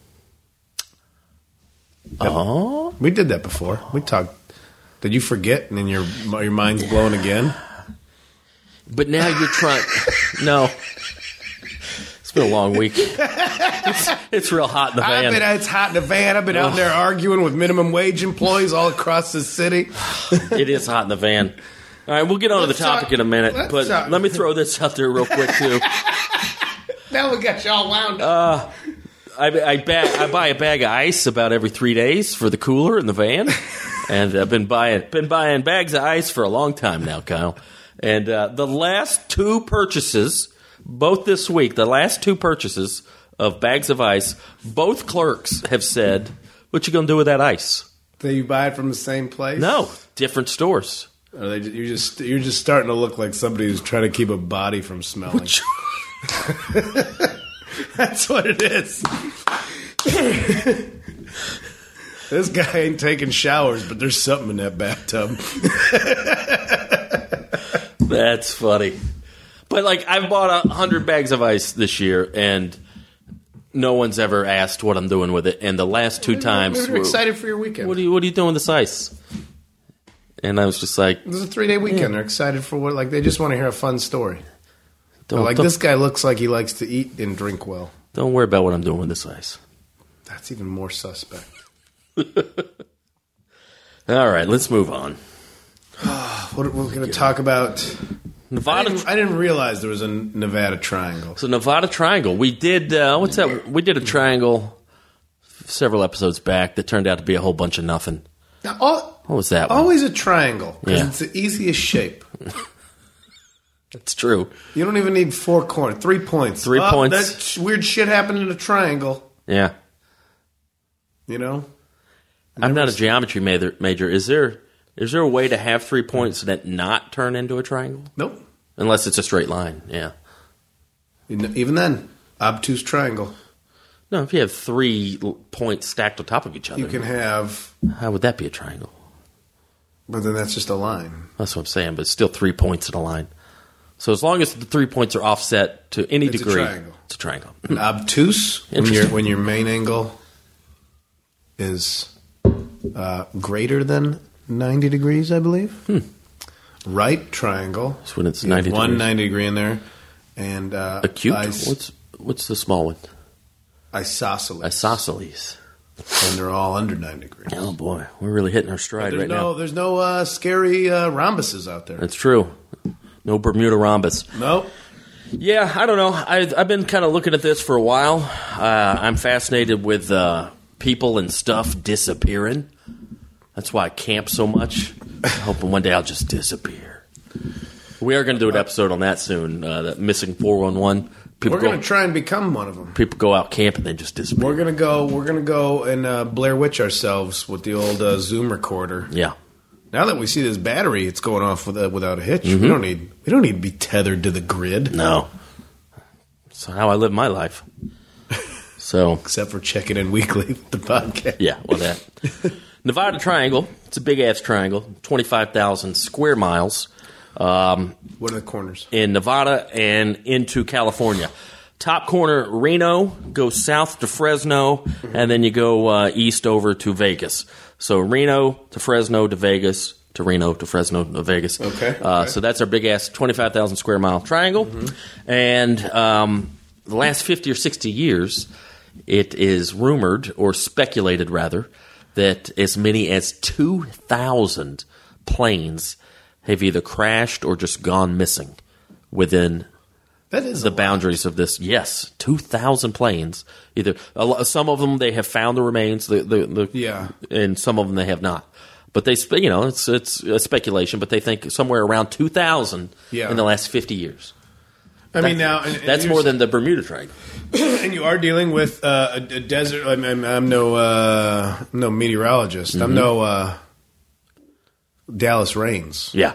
Oh, we did that before. We talked. Did you forget, and then your mind's blown again? But now you're trying. No. It's been a long week. It's real hot in the van. It's hot in the van. I've been out there arguing with minimum wage employees all across the city. It is hot in the van. All right, we'll get on to the topic in a minute, but let me throw this out there real quick, too. Now we got y'all wound up. I buy a bag of ice about every 3 days for the cooler in the van, and I've been buying bags of ice for a long time now, Kyle. And the last 2 purchases... Both this week, the last 2 purchases of bags of ice, both clerks have said, what you going to do with that ice? Do you buy it from the same place? No, different stores. You're just starting to look like somebody who's trying to keep a body from smelling. That's what it is. This guy ain't taking showers, but there's something in that bathtub. That's funny. But, like, I've bought 100 bags of ice this year, and no one's ever asked what I'm doing with it. And the last 2 times... Maybe they're excited for your weekend. What are you doing with this ice? And I was just like... This is a 3-day weekend. Yeah. They're excited for what... Like, they just want to hear a fun story. This guy looks like he likes to eat and drink well. Don't worry about what I'm doing with this ice. That's even more suspect. All right, let's move on. What we're going to talk about... Nevada. I didn't realize there was a Nevada Triangle. So Nevada Triangle. We did what's that? We did a triangle several episodes back that turned out to be a whole bunch of nothing. Now, what was that? Always a triangle because it's the easiest shape. That's true. You don't even need 4 corners. 3 points. 3 points. That weird shit happened in a triangle. Yeah. You know. I'm not a geometry major. Is there a way to have 3 points that not turn into a triangle? Nope. Unless it's a straight line, yeah. Even then, obtuse triangle. No, if you have 3 points stacked on top of each other. You can have... How would that be a triangle? But then that's just a line. That's what I'm saying, but it's still 3 points in a line. So as long as the 3 points are offset to any degree, it's a triangle. Obtuse, when your main angle is greater than 90 degrees, I believe. right triangle. That's when it's 90 One degrees. 90 degree in there. And Acute? What's the small one? Isosceles. Isosceles. And they're all under 9 degrees. Oh, boy. We're really hitting our stride right now. There's no scary rhombuses out there. That's true. No Bermuda rhombus. Nope. Yeah, I don't know. I've been kind of looking at this for a while. I'm fascinated with people and stuff disappearing. That's why I camp so much. I'm hoping one day I'll just disappear. We are going to do an episode on that soon. That missing 411. We're going to try and become one of them. People go out camping and they just disappear. We're going to go and Blair Witch ourselves with the old Zoom recorder. Yeah. Now that we see this battery, it's going off without a hitch. We don't need to be tethered to the grid. No. That's how I live my life. So, except for checking in weekly with the podcast. Yeah, well, that. Nevada Triangle. It's a big-ass triangle. 25,000 square miles. What are the corners? In Nevada and into California. Top corner, Reno, go south to Fresno, and then you go east over to Vegas. So Reno to Fresno to Vegas, to Reno to Fresno to Vegas. Okay. So that's our big-ass 25,000 square mile triangle. And the last 50 or 60 years, it is rumored, or speculated rather, that as many as 2,000 planes have either crashed or just gone missing within the boundaries of this. Yes, 2,000 planes. Either some of them they have found the remains, and some of them they have not. But they, it's a speculation. But they think somewhere around 2,000 in the last 50 years. I mean, now that's more than the Bermuda Triangle. And you are dealing with a desert. I'm no meteorologist. I'm no Dallas Raines. Yeah.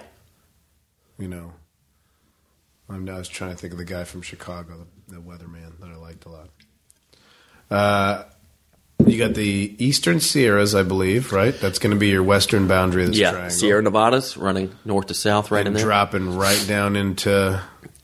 I was trying to think of the guy from Chicago, the weatherman that I liked a lot. You got the Eastern Sierras, I believe, right? That's going to be your western boundary of this triangle. Sierra Nevadas running north to south right in there. Dropping right down into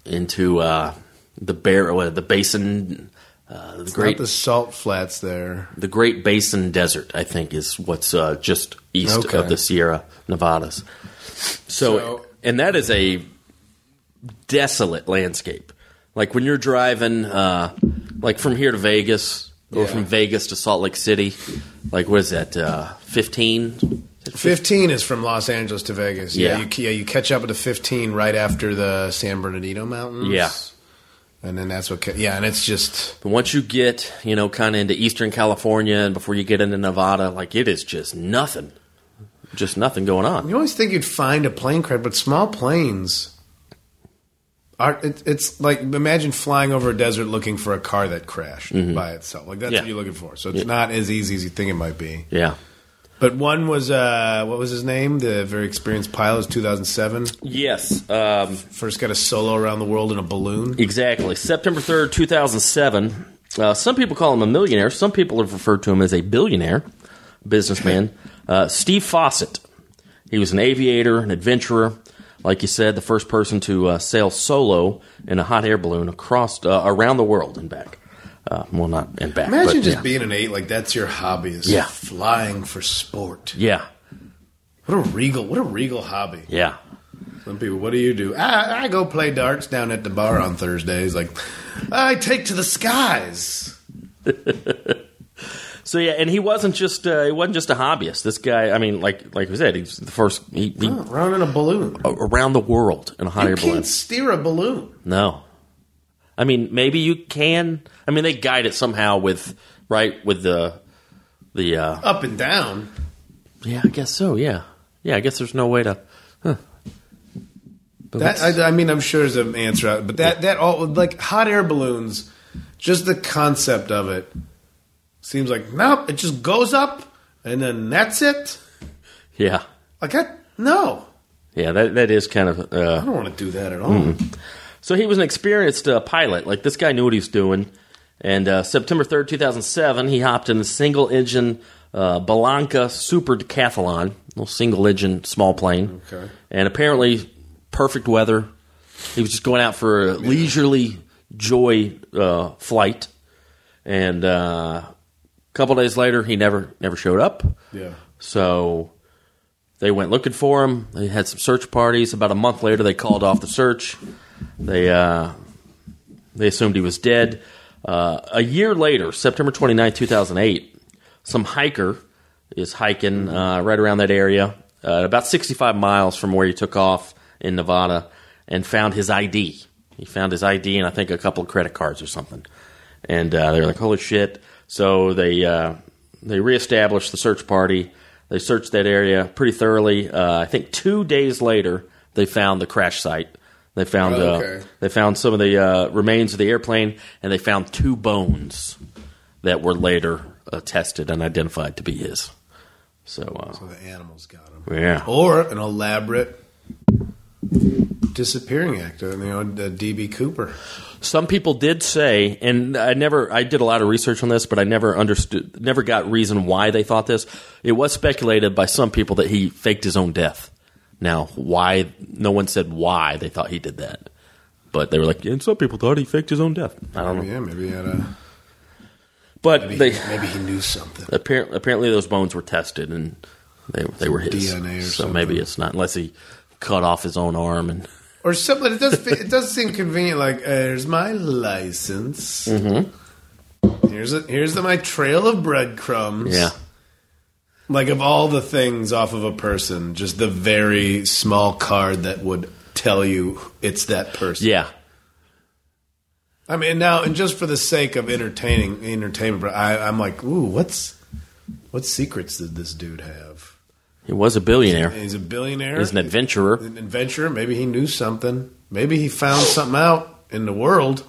the basin. It's not the salt flats there. The Great Basin Desert, I think, is what's just east of the Sierra Nevadas. So, and that is a desolate landscape. Like when you're driving, like from here to Vegas, or from Vegas to Salt Lake City, like what is that, 15? 15 is from Los Angeles to Vegas. Yeah, you catch up at the 15 right after the San Bernardino Mountains. Yeah. And then that's what, and it's just... But once you get, kind of into Eastern California and before you get into Nevada, like it is just nothing. Just nothing going on. You always think you'd find a plane crash, but small planes are, it's like, imagine flying over a desert looking for a car that crashed by itself. Like that's what you're looking for. So it's not as easy as you think it might be. Yeah. But one was, what was his name? The very experienced pilot, was 2007? Yes. First got a solo around the world in a balloon. Exactly. September 3rd, 2007. Some people call him a millionaire. Some people have referred to him as a billionaire, businessman. Steve Fawcett. He was an aviator, an adventurer. Like you said, the first person to sail solo in a hot air balloon across around the world and back. Well, not and back. Imagine just being an 8, like that's your hobby, is flying for sport. Yeah. What a regal hobby. Yeah. Some people, what do you do? I go play darts down at the bar on Thursdays. Like, I take to the skies. So yeah, and he wasn't just a hobbyist. This guy, I mean, like we said, he's the first. He around in a balloon around the world in a hot air balloon. You can't steer a balloon. No. I mean, maybe you can. I mean, they guide it somehow with the up and down. Yeah, I guess so. Yeah, I guess there's no way to. Huh. I mean, I'm sure there's an answer out, but that all like hot air balloons, just the concept of it seems like nope. It just goes up and then that's it. Yeah. Like no. Yeah, that is kind of. I don't want to do that at all. Mm-mm. So he was an experienced pilot. Like, this guy knew what he was doing. And September 3rd, 2007, he hopped in a single-engine Balanca Super Decathlon, little single-engine small plane. Okay. And apparently, perfect weather. He was just going out for a leisurely joy flight. And a couple days later, he never showed up. Yeah. So They went looking for him. They had some search parties. About a month later, they called off the search. They assumed he was dead. A year later, September 29, 2008, some hiker is hiking right around that area, about 65 miles from where he took off in Nevada, and found his ID. He found his ID and I think a couple of credit cards or something. And they're like, holy shit. So they reestablished the search party. They searched that area pretty thoroughly. I think 2 days later, they found the crash site. They found some of the remains of the airplane, and they found 2 bones that were later tested and identified to be his. So the animals got him. Yeah. Or an elaborate disappearing act, D.B. Cooper. Some people did say, and I did a lot of research on this, but I never got reason why they thought this. It was speculated by some people that he faked his own death. Now, why? No one said why they thought he did that. But they were like, and some people thought he faked his own death. I don't know. Yeah, maybe he had a... But maybe he knew something. Apparently those bones were tested, and they were his. DNA or so something. Maybe it's not, unless he cut off his own arm. Or something. It does seem convenient, like, here's my license. Mm-hmm. Here's my trail of breadcrumbs. Yeah. Like, of all the things off of a person, just the very small card that would tell you it's that person. Yeah. I mean, now, and just for the sake of entertainment, I'm like, ooh, what secrets did this dude have? He was a billionaire. He's a billionaire. He's an adventurer. Maybe he knew something. Maybe he found something out in the world.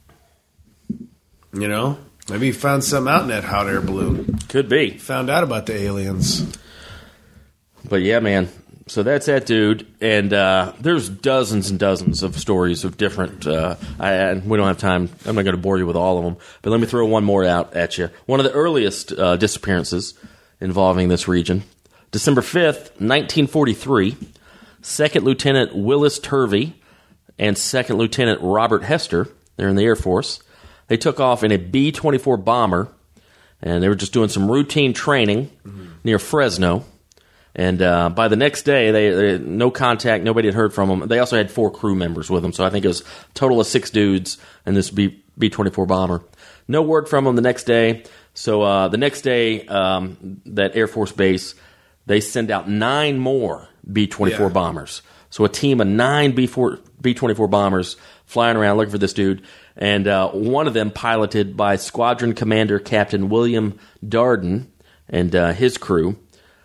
Maybe he found something out in that hot air balloon. Could be. Found out about the aliens. But yeah, man. So that's that dude. And there's dozens and dozens of stories of different... we don't have time. I'm not going to bore you with all of them. But let me throw one more out at you. One of the earliest disappearances involving this region. December 5th, 1943, Second Lieutenant Willis Turvey and Second Lieutenant Robert Hester, they're in the Air Force, they took off in a B-24 bomber, and they were just doing some routine training near Fresno. And by the next day, they no contact, nobody had heard from them. They also had 4 crew members with them, so I think it was a total of 6 dudes in this B-24 bomber. No word from them the next day. So the next day, that Air Force base, they send out 9 more B-24 bombers. So a team of 9 B-24 bombers flying around looking for this dude. And one of them piloted by Squadron Commander Captain William Darden and his crew.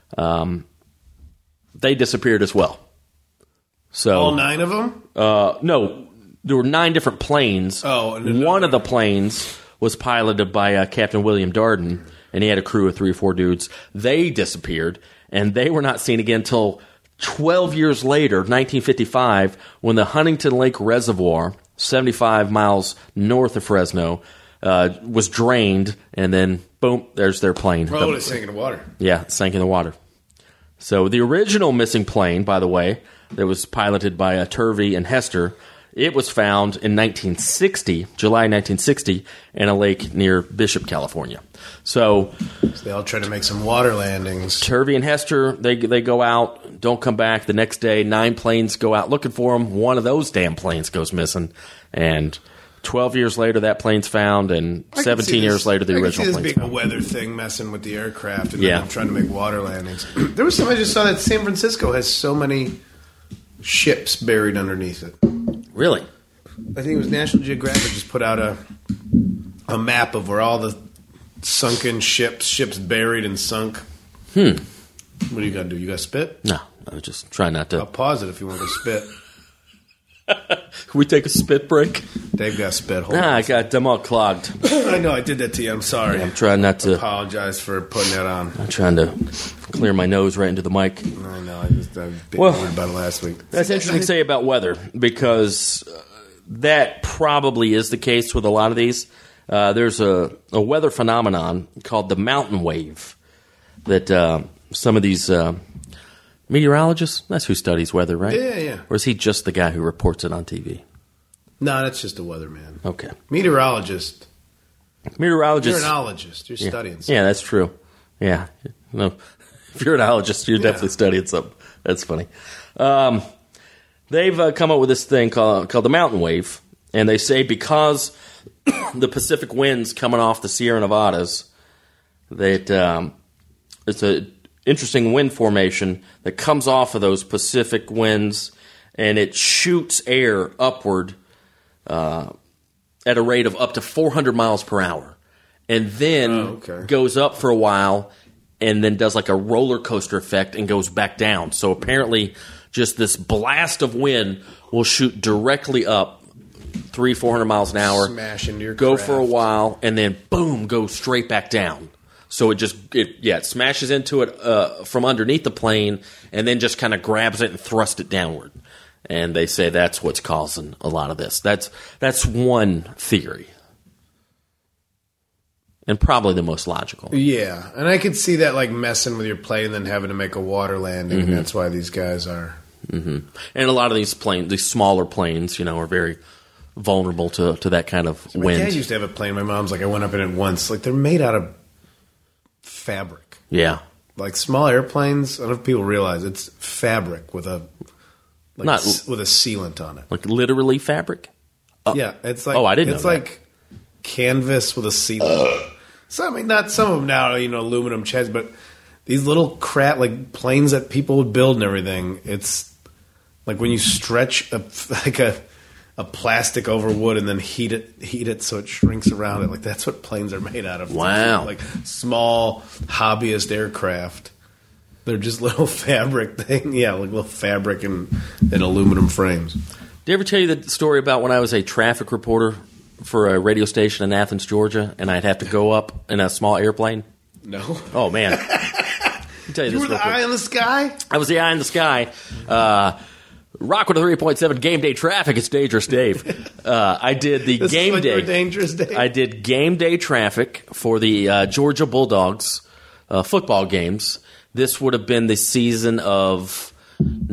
They disappeared as well. So all 9 of them? No, there were 9 different planes. Oh, and one of the planes was piloted by Captain William Darden, and he had a crew of 3 or 4 dudes. They disappeared, and they were not seen again until 12 years later, 1955, when the Huntington Lake Reservoir, 75 miles north of Fresno, was drained, and then, boom, there's their plane. Oh, it sank in the water. Yeah, it sank in the water. So the original missing plane, by the way, that was piloted by Turvey and Hester, it was found in July 1960, in a lake near Bishop, California. So they all try to make some water landings. Turvey and Hester, they go out, don't come back. The next day, 9 planes go out looking for them. One of those damn planes goes missing. And 12 years later, that plane's found, and 17 years later, the original plane's found. I can see this being a weather thing, messing with the aircraft and then trying to make water landings. There was something I just saw that San Francisco has so many ships buried underneath it. Really? I think it was National Geographic just put out a map of where all the sunken ships buried and sunk. What do you got to do? You got to spit? No, I was just trying not to. I'll pause it if you want to spit. Can we take a spit break? Dave got spit. I'm all clogged. I know, I did that to you. I'm sorry. I'm trying not to. Apologize for putting that on. I'm trying to clear my nose right into the mic. I know. I've been worried about it last week. That's interesting to say about weather, because that probably is the case with a lot of these. There's a weather phenomenon called the mountain wave that some of these meteorologists, that's who studies weather, right? Yeah. Or is he just the guy who reports it on TV? No, that's just a weatherman. Okay. Meteorologist. You're an You're ologist. You're studying something. Yeah, that's true. Yeah. No, if you're an ologist, you're definitely studying something. That's funny. They've come up with this thing called the mountain wave, and they say because the Pacific winds coming off the Sierra Nevadas, that it's an interesting wind formation that comes off of those Pacific winds, and it shoots air upward at a rate of up to 400 miles per hour, and then goes up for a while, and then does like a roller coaster effect and goes back down. So apparently just this blast of wind will shoot directly up 300-400 miles an hour, smash into your go craft for a while, and then boom, go straight back down. So it smashes into it from underneath the plane, and then just kind of grabs it and thrusts it downward. And they say that's what's causing a lot of this. That's one theory, and probably the most logical. Yeah, and I could see that like messing with your plane and then having to make a water landing, and that's why these guys are. Mm-hmm. And a lot of these planes, these smaller planes, are very vulnerable to that kind of wind. My dad used to have a plane. My mom's like, I went up in it once. Like, they're made out of fabric. Yeah. Like, small airplanes, I don't know if people realize, it's fabric with a with a sealant on it. Like literally fabric? Yeah, it's like I didn't know it's that. like canvas with a sealant. So I mean, not some of them now, aluminum sheds, but these little crap like planes that people would build and everything. It's like when you stretch a plastic over wood and then heat it so it shrinks around it. Like that's what planes are made out of. Wow. Like small hobbyist aircraft. They're just little fabric thing. Yeah, like little fabric and aluminum frames. Did I ever tell you the story about when I was a traffic reporter for a radio station in Athens, Georgia, and I'd have to go up in a small airplane? No. Oh, man. Let me tell you You this were the real quick. eye in the sky? I was the eye in the sky. Rock with a 3.7 game day traffic. It's Dangerous Dave. I did the This game is when day. you were Dangerous Dave? I did game day traffic for the Georgia Bulldogs football games. This would have been the season of the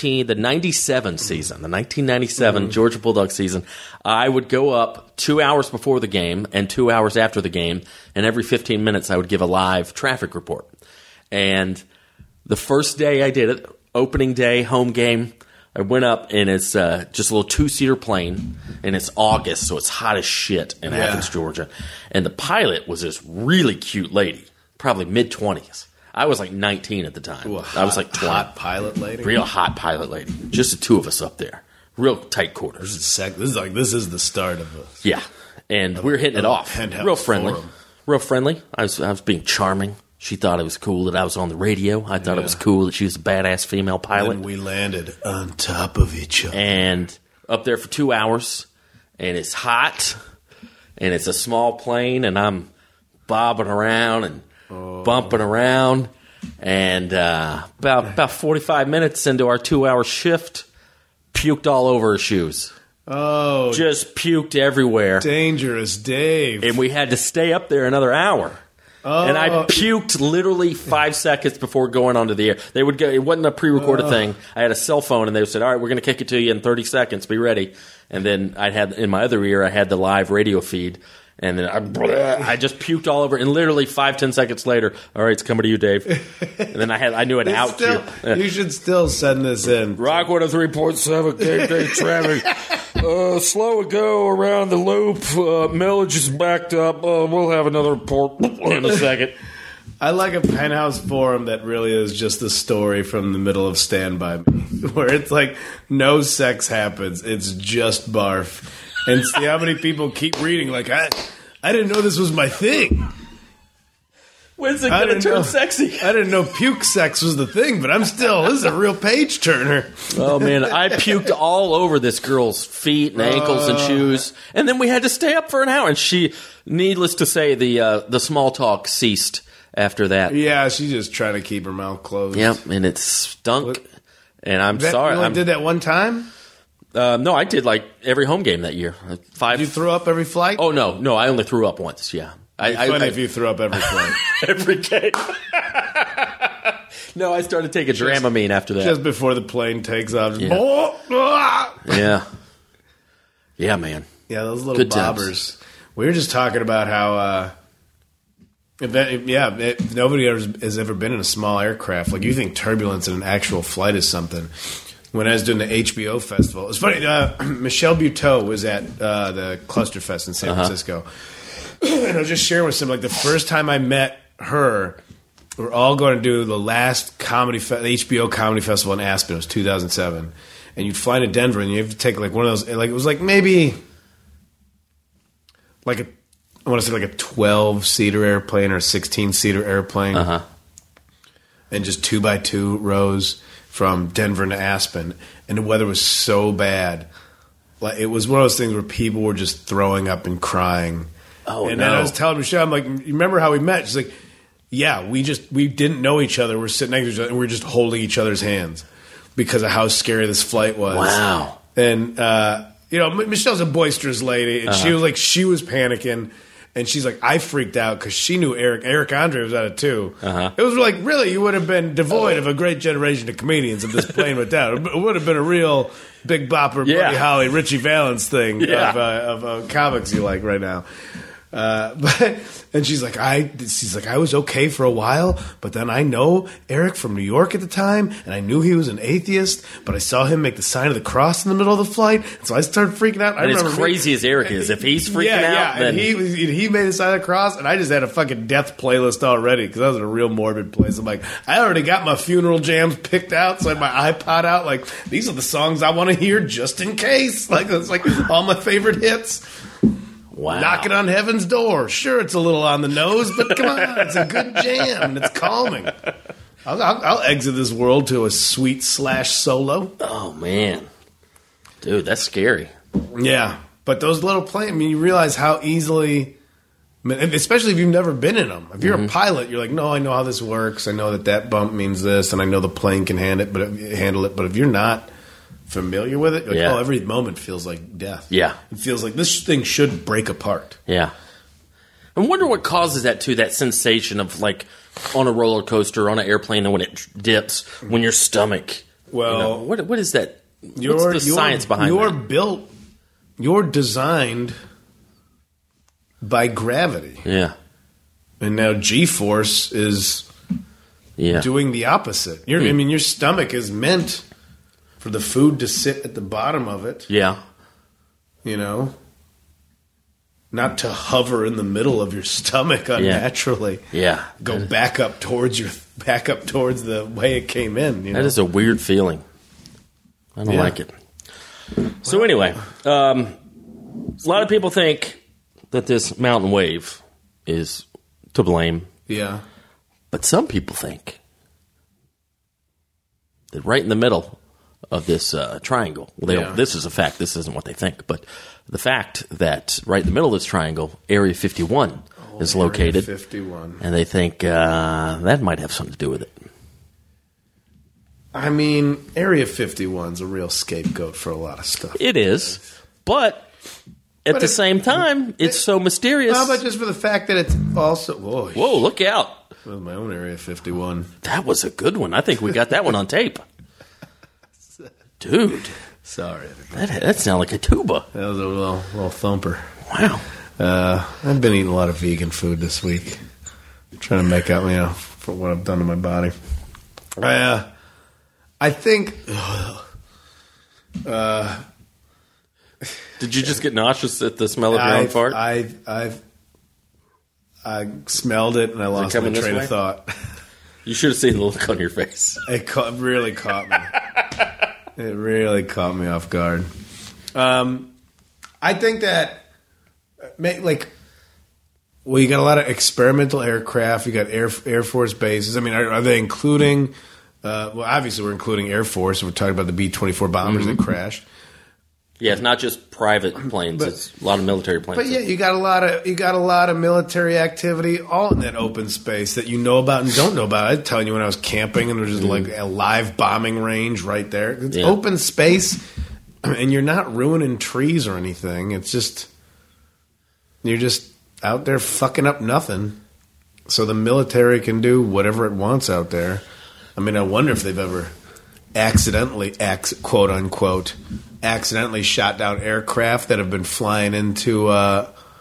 97 season, the 1997 Georgia Bulldog season. I would go up 2 hours before the game and 2 hours after the game, and every 15 minutes I would give a live traffic report. And the first day I did it, opening day, home game, I went up, and it's just a little two-seater plane, and it's August, so it's hot as shit in Athens, Georgia. And the pilot was this really cute lady, probably mid-20s. I was like 19 at the time. Ooh, I was like 20. Hot pilot lady? Real hot pilot lady. Just the two of us up there. Real tight quarters. This is the start of a... Yeah. And we were hitting it off. Real friendly. Forum. Real friendly. I was being charming. She thought it was cool that I was on the radio. I thought it was cool that she was a badass female pilot. And we landed on top of each other. And up there for 2 hours. And it's hot. And it's a small plane. And I'm bobbing around and bumping around. And about 45 minutes into our 2 hour shift, puked all over her shoes. Oh. Just puked everywhere. Dangerous Dave. And we had to stay up there another hour. Oh. And I puked literally 5 seconds before going onto the air. They would go. It wasn't a pre-recorded thing. I had a cell phone, and they said, "All right, we're going to kick it to you in 30 seconds. Be ready." And then I had in my other ear, I had the live radio feed, and then I just puked all over. And literally 5-10 seconds later, all right, it's coming to you, Dave. And then I knew an out cue. You should still send this in. Rock 103.7 game day traffic. Slow it go around the loop. Millage is backed up. We'll have another report in a second. I like a Penthouse forum that really is just the story from the middle of Stand By Me, where it's like no sex happens. It's just barf. And see how many people keep reading like, I didn't know this was my thing. When's it going to turn sexy? I didn't know puke sex was the thing, but this is a real page turner. Oh, man, I puked all over this girl's feet and ankles and shoes. And then we had to stay up for an hour. And she, needless to say, the small talk ceased after that. Yeah, she's just trying to keep her mouth closed. Yep, and it stunk. And I'm sorry. You only did that one time? No, I did like every home game that year. 5. Did you throw up every flight? Oh, no, I only threw up once, yeah. It'd be funny if you threw up every flight. Every game. No, I started taking Dramamine after that. Just before the plane takes off. Yeah. Yeah, man. Yeah, those little Good bobbers. times. We were just talking about how Nobody has ever been in a small aircraft. Like, you think turbulence in an actual flight is something. When I was doing the HBO festival, it's funny. Michelle Buteau was at the Clusterfest in San Francisco, and I was just sharing with some, like, the first time I met her, we're all going to do the last HBO comedy festival in Aspen. It was 2007, and you'd fly to Denver, and you have to take like one of those. Like, it was like maybe like I want to say like a 12-seater airplane or a 16-seater airplane, and just 2x2 rows from Denver to Aspen, and the weather was so bad. Like, it was one of those things where people were just throwing up and crying. Oh, and then I was telling Michelle, I'm like, you remember how we met? She's like, yeah, we didn't know each other. We're sitting next to each other, and we're just holding each other's hands because of how scary this flight was. Wow. And, Michelle's a boisterous lady, and she was panicking. And she's like, I freaked out because she knew Eric. Eric Andre was at it too. It was like, really, you would have been devoid of a great generation of comedians if this plane went down. It would have been a real Big Bopper, Buddy Holly, Richie Valens thing of comics you like right now. And she's like, I was okay for a while, but then I know Eric from New York at the time, and I knew he was an atheist, but I saw him make the sign of the cross in the middle of the flight, and so I started freaking out. And as crazy as Eric is, if he's freaking out, then... and he made the sign of the cross, and I just had a fucking death playlist already, because I was in a real morbid place. I'm like, I already got my funeral jams picked out, so I had my iPod out, like, these are the songs I want to hear just in case. Like, it's like all my favorite hits. Wow. Knocking on Heaven's Door. Sure, it's a little on the nose, but come on, it's a good jam, and it's calming. I'll exit this world to a sweet solo. Oh, man. Dude, that's scary. Yeah, but those little planes, I mean, you realize how easily, especially if you've never been in them. If you're a pilot, you're like, no, I know how this works. I know that bump means this, and I know the plane can handle it. But if you're not familiar with it, every moment feels like death. Yeah. It feels like this thing should break apart. Yeah. I wonder what causes that sensation of, like, on a roller coaster, on an airplane, and when it dips, when your stomach... Well... what is that? What's the science behind that? You're designed by gravity. Yeah. And now G-force is doing the opposite. I mean, your stomach is meant... for the food to sit at the bottom of it. Yeah. Not to hover in the middle of your stomach unnaturally. Yeah. Go back up towards the way it came in. That is a weird feeling. I don't like it. So anyway, a lot of people think that this mountain wave is to blame. Yeah. But some people think that right in the middle of this triangle. Well, this is a fact. This isn't what they think. But the fact that right in the middle of this triangle, Area 51 is located. Area 51. And they think that might have something to do with it. I mean, Area 51's a real scapegoat for a lot of stuff. It is. But at the same time, it's so mysterious. How about just for the fact that it's also... Whoa, look out. That was my own Area 51. That was a good one. I think we got that one on tape. Dude. Sorry. That sounded like a tuba. That was a little thumper. Wow. I've been eating a lot of vegan food this week. Trying to make up, for what I've done to my body. I think... Did you just get nauseous at the smell of your own fart? I smelled it and I lost my train of thought. You should have seen the look on your face. It really caught me. It really caught me off guard. I think that, you got a lot of experimental aircraft. You got Air Force bases. I mean, are they including? Obviously, we're including Air Force. We're talking about the B-24 bombers that crashed. Yeah, it's not just private planes. It's a lot of military planes. But yeah, you got a lot of military activity all in that open space that you know about and don't know about. I was telling you when I was camping and there was just like a live bombing range right there. It's open space, and you're not ruining trees or anything. It's just you're just out there fucking up nothing. So the military can do whatever it wants out there. I mean, I wonder if they've ever accidentally, quote unquote, accidentally shot down aircraft that have been flying into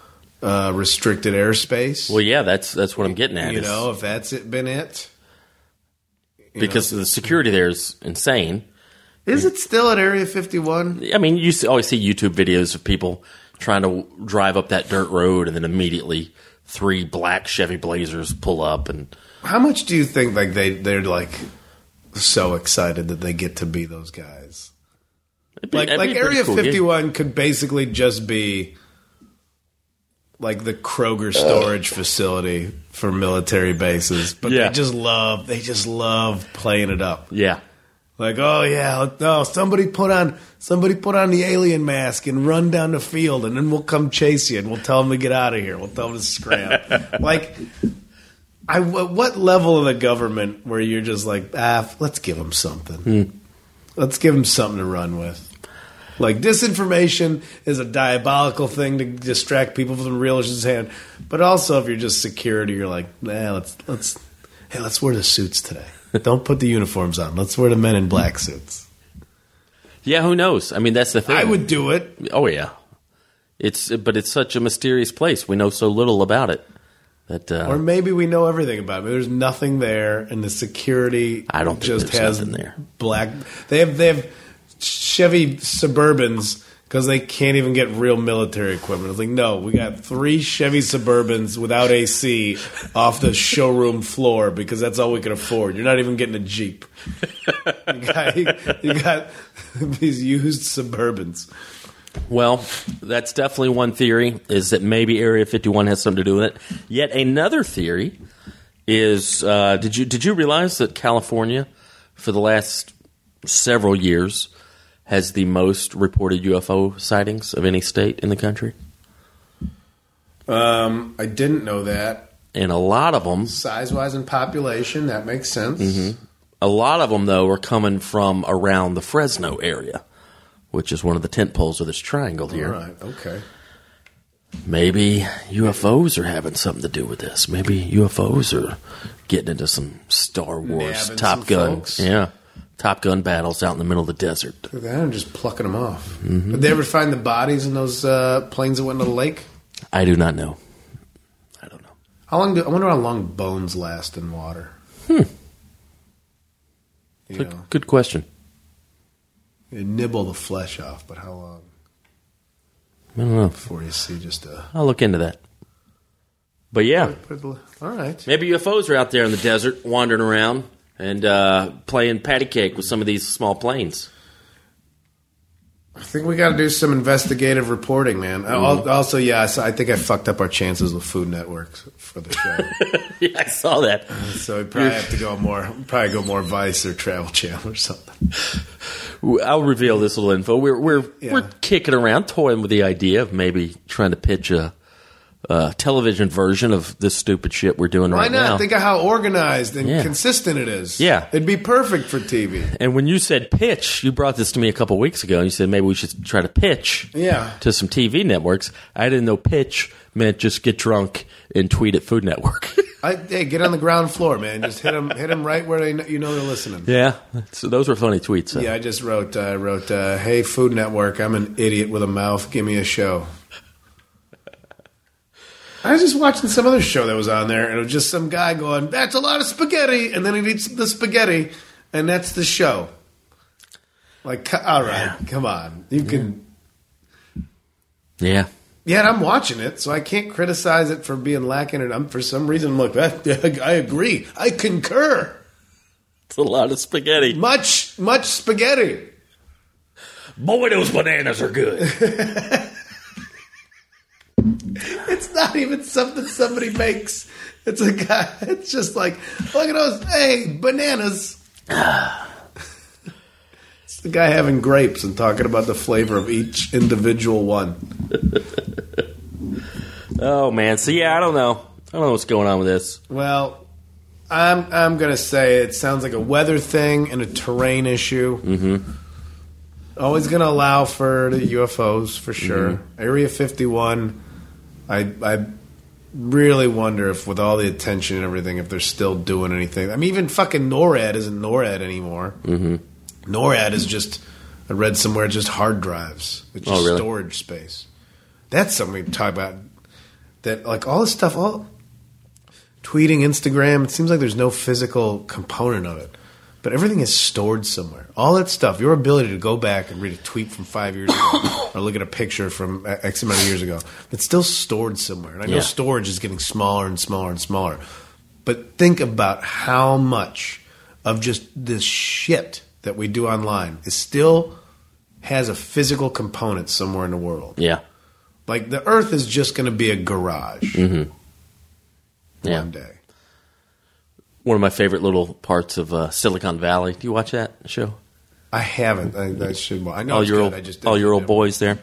restricted airspace. Well, yeah, that's what I'm getting at. You know, if that's been it. Because the security there is insane. Is it still at Area 51? I mean, you always see YouTube videos of people trying to drive up that dirt road, and then immediately 3 black Chevy Blazers pull up. And how much do you think like they're like so excited that they get to be those guys? Like Area 51 could basically just be like the Kroger storage facility for military bases, but they just love playing it up. Yeah. Like, oh yeah, no, somebody put on the alien mask and run down the field, and then we'll come chase you, and we'll tell them to get out of here. We'll tell them to scram. Like, what level of the government where you're just like, let's give them something. Let's give them something to run with. Like, disinformation is a diabolical thing to distract people from the real issues at hand. But also, if you're just security, you're like, let's wear the suits today. Don't put the uniforms on. Let's wear the men in black suits. Yeah, who knows? I mean, that's the thing. I would do it. Oh yeah, but it's such a mysterious place. We know so little about it that, or maybe we know everything about it. There's nothing there, and the security I don't think just there's has nothing there. Black. They have Chevy Suburbans because they can't even get real military equipment. It's like, no, we got 3 Chevy Suburbans without AC off the showroom floor because that's all we can afford. You're not even getting a Jeep. You got these used Suburbans. Well, that's definitely one theory, is that maybe Area 51 has something to do with it. Yet another theory is, did you realize that California, for the last several years, has the most reported UFO sightings of any state in the country? I didn't know that. And a lot of them... Size-wise and population, that makes sense. Mm-hmm. A lot of them, though, are coming from around the Fresno area, which is one of the tent poles of this triangle here. All right, okay. Maybe UFOs are having something to do with this. Maybe UFOs are getting into some Star Wars, Top Gun. Folks. Yeah. Top Gun battles out in the middle of the desert. They're just plucking them off. Mm-hmm. Did they ever find the bodies in those planes that went into the lake? I do not know. I don't know. I wonder how long bones last in water. Good question. You nibble the flesh off, but how long? I don't know. Before you see just a... I'll look into that. But yeah. All right. Maybe UFOs are out there in the desert wandering around and playing patty cake with some of these small planes. I think we got to do some investigative reporting, man. Also, I think I fucked up our chances with Food Network for the show. Yeah, I saw that. So we probably have to go more Vice or Travel Channel or something. I'll reveal this little info. We're kicking around, toying with the idea of maybe trying to pitch a television version of this stupid shit we're doing right now. Why not? Think of how organized and consistent it is. Yeah. It'd be perfect for TV. And when you said pitch, you brought this to me a couple weeks ago, and you said maybe we should try to pitch to some TV networks. I didn't know pitch meant just get drunk and tweet at Food Network. Hey, get on the ground floor, man. Just hit them right where you know they're listening. Yeah, so those were funny tweets. So. Yeah, I just wrote, hey, Food Network, I'm an idiot with a mouth. Give me a show. I was just watching some other show that was on there, and it was just some guy going, that's a lot of spaghetti, and then he eats the spaghetti, and that's the show. Like, all right, come on. You can... Yeah. Yeah, and I'm watching it, so I can't criticize it for being lacking. And for some reason, I'm like, I agree. I concur. It's a lot of spaghetti. Much spaghetti. Boy, those bananas are good. It's not even something somebody makes. It's a guy. It's just like, look at those. Hey, bananas. It's the guy having grapes and talking about the flavor of each individual one. Oh man. So yeah, I don't know what's going on with this. Well, I'm gonna say it sounds like a weather thing and a terrain issue. Mm-hmm. Always gonna allow for the UFOs for sure. Mm-hmm. Area 51. I really wonder if, with all the attention and everything, if they're still doing anything. I mean, even fucking NORAD isn't NORAD anymore. Mm-hmm. NORAD is just, I read somewhere, just hard drives. It's just storage space. That's something we talk about. that like all this stuff, all tweeting, Instagram, it seems like there's no physical component of it. But everything is stored somewhere. All that stuff, your ability to go back and read a tweet from 5 years ago or look at a picture from X amount of years ago, it's still stored somewhere. And I know storage is getting smaller and smaller and smaller. But think about how much of just this shit that we do online is still has a physical component somewhere in the world. Yeah. Like the Earth is just going to be a garage one day. One of my favorite little parts of Silicon Valley. Do you watch that show? I haven't. I should. I know all it's your good. old, I just all your old boys there.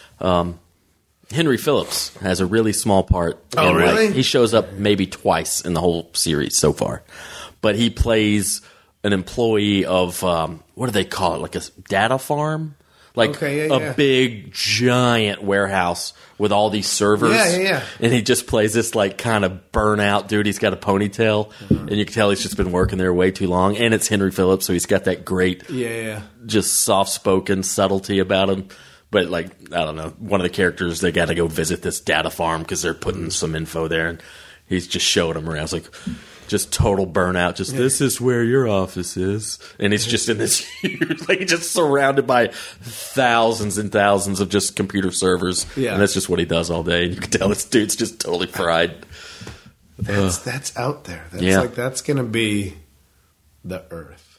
Henry Phillips has a really small part. Oh, really? He shows up maybe twice in the whole series so far. But he plays an employee of, what do they call it, like a data farm? Like a big, giant warehouse with all these servers. Yeah. And he just plays this like kind of burnout dude. He's got a ponytail, and you can tell he's just been working there way too long. And it's Henry Phillips, so he's got that great, just soft-spoken subtlety about him. But like, I don't know, one of the characters, they got to go visit this data farm because they're putting some info there, and he's just showing them around. It's like, just total burnout. Just this is where your office is, and he's just in this huge, like just surrounded by thousands and thousands of just computer servers. Yeah, and that's just what he does all day. And you can tell this dude's just totally fried. That's out there. That's going to be the Earth.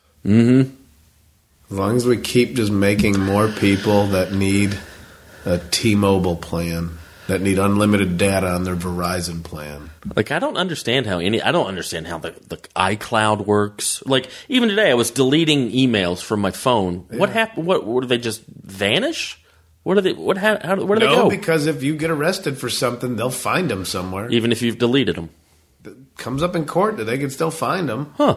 As long as we keep just making more people that need a T-Mobile plan, that need unlimited data on their Verizon plan. Like, I don't understand how the iCloud works. Like, even today, I was deleting emails from my phone. Yeah. What happened? What do they just vanish? Where do they go? No, because if you get arrested for something, they'll find them somewhere. Even if you've deleted them. It comes up in court that they can still find them. Huh.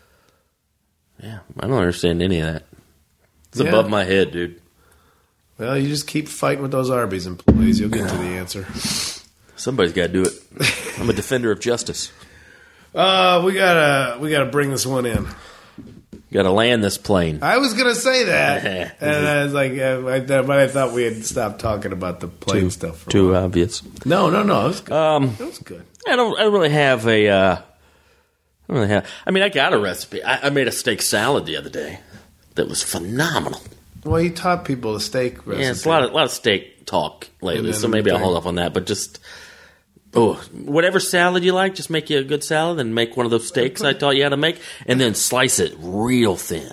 Yeah, I don't understand any of that. It's above my head, dude. Well, you just keep fighting with those Arby's employees. You'll get to the answer. Somebody's got to do it. I'm a defender of justice. We gotta bring this one in. Got to land this plane. I was gonna say that, and I was like, but I thought we had stopped talking about the plane stuff. Too obvious. No. It was good. It was good. I don't really have a. I mean, I got a recipe. I made a steak salad the other day that was phenomenal. Well, you taught people the steak recipe. Yeah, it's a lot of steak talk lately, so maybe I'll hold off on that. But just whatever salad you like, just make you a good salad and make one of those steaks I taught you how to make, and then slice it real thin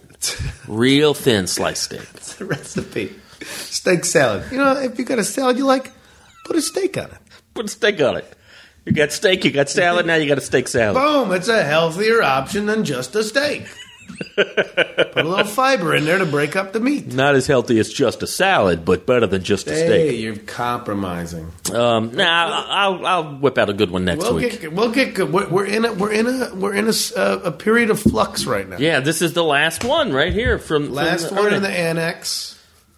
sliced steak. It's a recipe. Steak salad. You know, if you got a salad you like, put a steak on it. Put a steak on it. You got steak, you got salad, now you got a steak salad. Boom! It's a healthier option than just a steak. Put a little fiber in there to break up the meat. Not as healthy as just a salad, but better than just a steak. Hey, you're compromising. I'll whip out a good one next week. We'll get good. We're in a period of flux right now. Yeah, this is the last one right here from last one in the annex.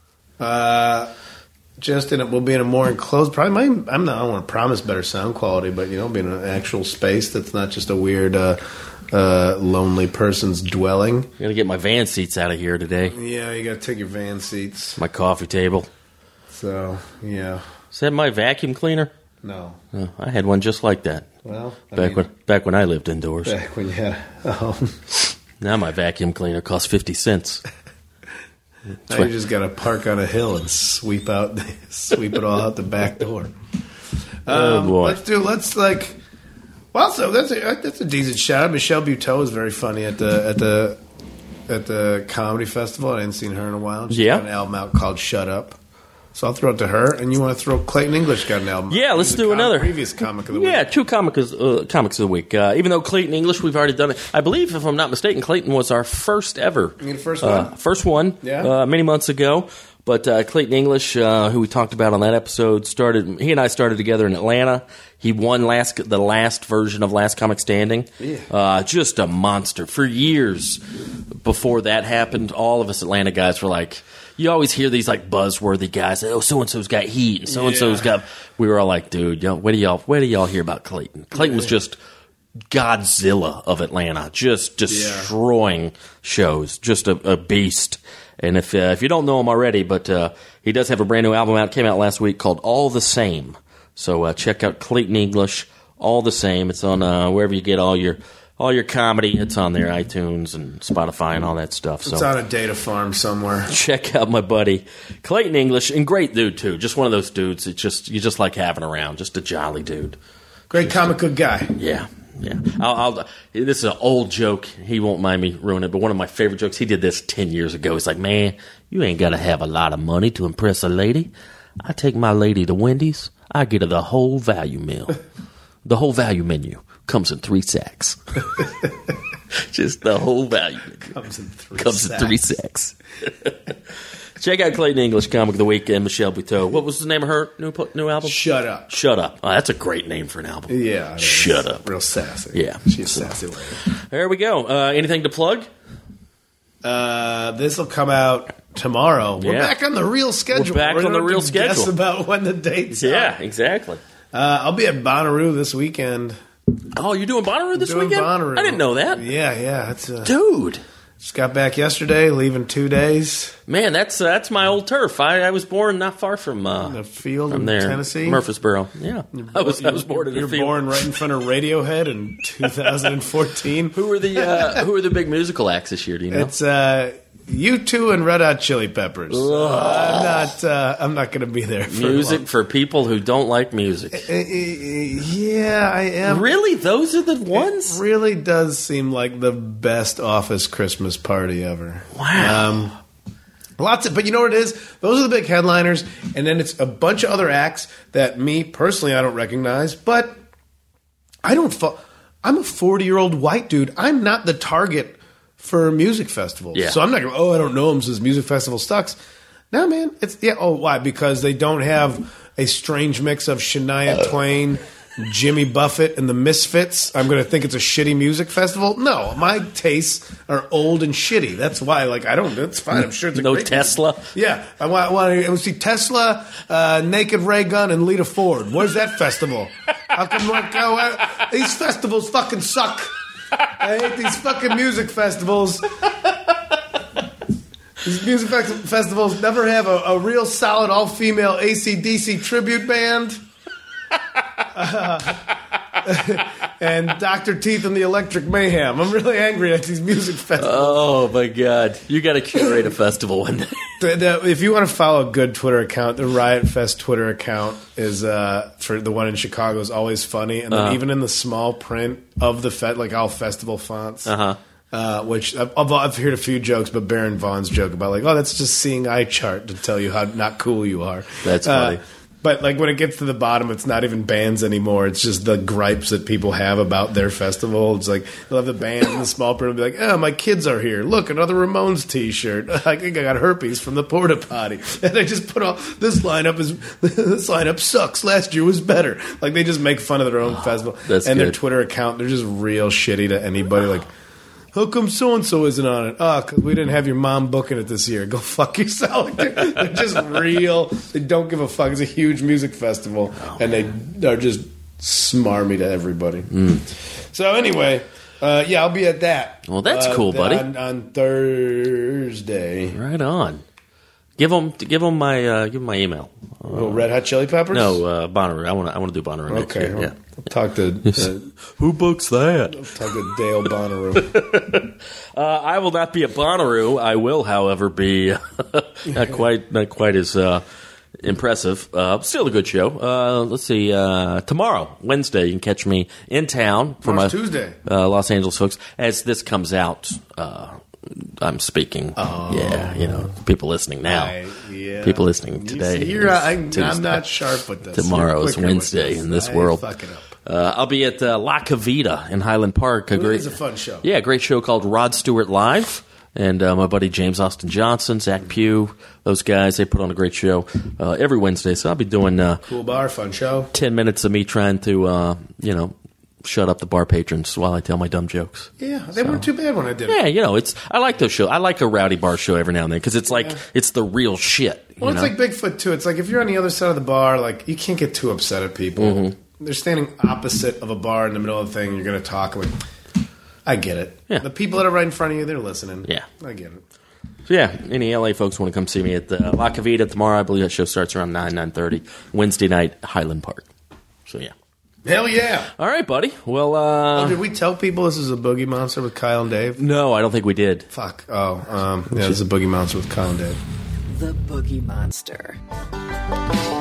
We'll be in a more enclosed. Probably, I don't want to promise better sound quality, but be in an actual space that's not just a weird. Lonely person's dwelling. I gotta get my van seats out of here today. Yeah, you gotta take your van seats. My coffee table. So, yeah. Is that my vacuum cleaner? No. Oh, I had one just like that. Well, back when I lived indoors. Back when you had a home. Now my vacuum cleaner costs 50 cents. Now you just gotta park on a hill and sweep it all out the back door. Oh boy. Well, so that's a decent shout. Michelle Buteau is very funny at the comedy festival. I hadn't seen her in a while. She's got an album out called Shut Up. So I'll throw it to her. And you want to throw Clayton English got an album. Yeah, let's do another. Previous comic of the week. Yeah, two comics of the week. Even though Clayton English, we've already done it. I believe, if I'm not mistaken, Clayton was our first ever. You mean the first one? First one. Yeah. Many months ago. But Clayton English, who we talked about on that episode, he and I started together in Atlanta. He won the last version of Last Comic Standing. Yeah. Just a monster. For years before that happened, all of us Atlanta guys were like, you always hear these like buzzworthy guys, so-and-so's got heat, and so-and-so's got... We were all like, dude, where do y'all hear about Clayton? Clayton was just Godzilla of Atlanta, just destroying shows, just a beast. And if you don't know him already, but he does have a brand new album out, came out last week, called All the Same. So check out Clayton English. All the same, it's on wherever you get all your comedy. It's on there, iTunes and Spotify and all that stuff. It's on a data farm somewhere. Check out my buddy Clayton English, and great dude too. Just one of those dudes that you just like having around. Just a jolly dude. Great comic book guy. Yeah. This is an old joke. He won't mind me ruining it, but one of my favorite jokes. He did this 10 years ago. He's like, man, you ain't got to have a lot of money to impress a lady. I take my lady to Wendy's. I get her the whole value meal. The whole value menu comes in 3 sacks. Just the whole value menu. Comes in 3 sacks. Check out Clayton English, Comic of the Week, and Michelle Buteau. What was the name of her new album? Shut Up. Shut Up. Oh, that's a great name for an album. Yeah. Shut Up. Real sassy. Yeah. She's a sassy lady. There we go. Anything to plug? This will come out tomorrow. We're back on the real schedule. We're back on the real schedule. Guess about when the dates are. Yeah, exactly. I'll be at Bonnaroo this weekend. Oh, you're doing Bonnaroo this weekend? Bonnaroo. I didn't know that. Yeah. Dude. Just got back yesterday, leaving 2 days. Man, that's my old turf. I was born not far from the field in there, Tennessee, Murfreesboro. Yeah, I was born in the field. You're born right in front of Radiohead in 2014. Who are the big musical acts this year? Do you know? It's U2 and Red Hot Chili Peppers. I'm not going to be there. Music for people who don't like music. Yeah, I am. Really, those are the ones. It really does seem like the best Office Christmas party ever. Wow. But you know what it is? Those are the big headliners, and then it's a bunch of other acts that me personally I don't recognize. But I'm a 40-year-old white dude. I'm not the target for music festivals. Yeah. So I'm not going, I don't know him, so this music festival sucks. No, man. Why? Because they don't have a strange mix of Shania Twain, Jimmy Buffett, and the Misfits. I'm going to think it's a shitty music festival? No, my tastes are old and shitty. That's why, it's fine. I'm sure it's a great Tesla? Yeah. I want to see Tesla, Naked Ray Gun, and Lita Ford. Where's that festival? How come these festivals fucking suck? I hate these fucking music festivals. These music festivals never have a real solid all-female AC/DC tribute band. And Dr. Teeth and the Electric Mayhem. I'm really angry at these music festivals. Oh, my God. You got to curate a festival one day. If you want to follow a good Twitter account, the Riot Fest Twitter account is for the one in Chicago is always funny. And then even in the small print of the all festival fonts, which I've heard a few jokes, but Baron Vaughn's joke about that's just seeing eye chart to tell you how not cool you are. That's funny. But when it gets to the bottom, it's not even bands anymore. It's just the gripes that people have about their festival. It's like they'll have the band and the small print will be like, "Oh, my kids are here. Look, another Ramones T-shirt. I think I got herpes from the porta potty." And they just put all this lineup sucks. Last year was better. They just make fun of their own festival and their Twitter account. They're just real shitty to anybody. How come so-and-so isn't on it? Oh, because we didn't have your mom booking it this year. Go fuck yourself. They're just real. They don't give a fuck. It's a huge music festival, and they're just smarmy to everybody. So anyway, I'll be at that. Well, that's cool, buddy. On Thursday. Right on. Give them my email. Red Hot Chili Peppers? No, Bonnaroo. I want to do Bonnaroo next year. Yeah. I'll talk to who books that? I'll talk to Dale Bonnaroo. I will not be at Bonnaroo. I will, however, be not quite as impressive. Still a good show. Let's see. Tomorrow, Wednesday, you can catch me in town for my Tuesday. Los Angeles folks. As this comes out, I'm speaking. People listening now. People listening today. I'm not sharp with this. Tomorrow is Wednesday in this world. Fuck it up. I'll be at La Cavita in Highland Park. It's a fun show. Yeah, a great show called Rod Stewart Live. And my buddy James Austin Johnson, Zach Pugh, those guys, they put on a great show every Wednesday. So I'll be doing cool bar, fun show. 10 minutes of me trying to, shut up the bar patrons while I tell my dumb jokes. Yeah, they weren't too bad when I did it. Yeah, I like those shows. I like a rowdy bar show every now and then because it's it's the real shit. Well, it's like Bigfoot, too. It's like if you're on the other side of the bar, you can't get too upset at people. Mm-hmm. They're standing opposite of a bar in the middle of the thing, you're going to talk. I get it. Yeah. The people that are right in front of you, they're listening. Yeah. I get it. So, any LA folks want to come see me at La Cavita tomorrow, I believe that show starts around 9:30. Wednesday night, Highland Park. So, yeah. Hell yeah. All right, buddy. Well, Did we tell people this is a Boogie Monster with Kyle and Dave? no, I don't think we did. Fuck. Oh, yeah, this is a Boogie Monster with Kyle and Dave. The Boogie Monster.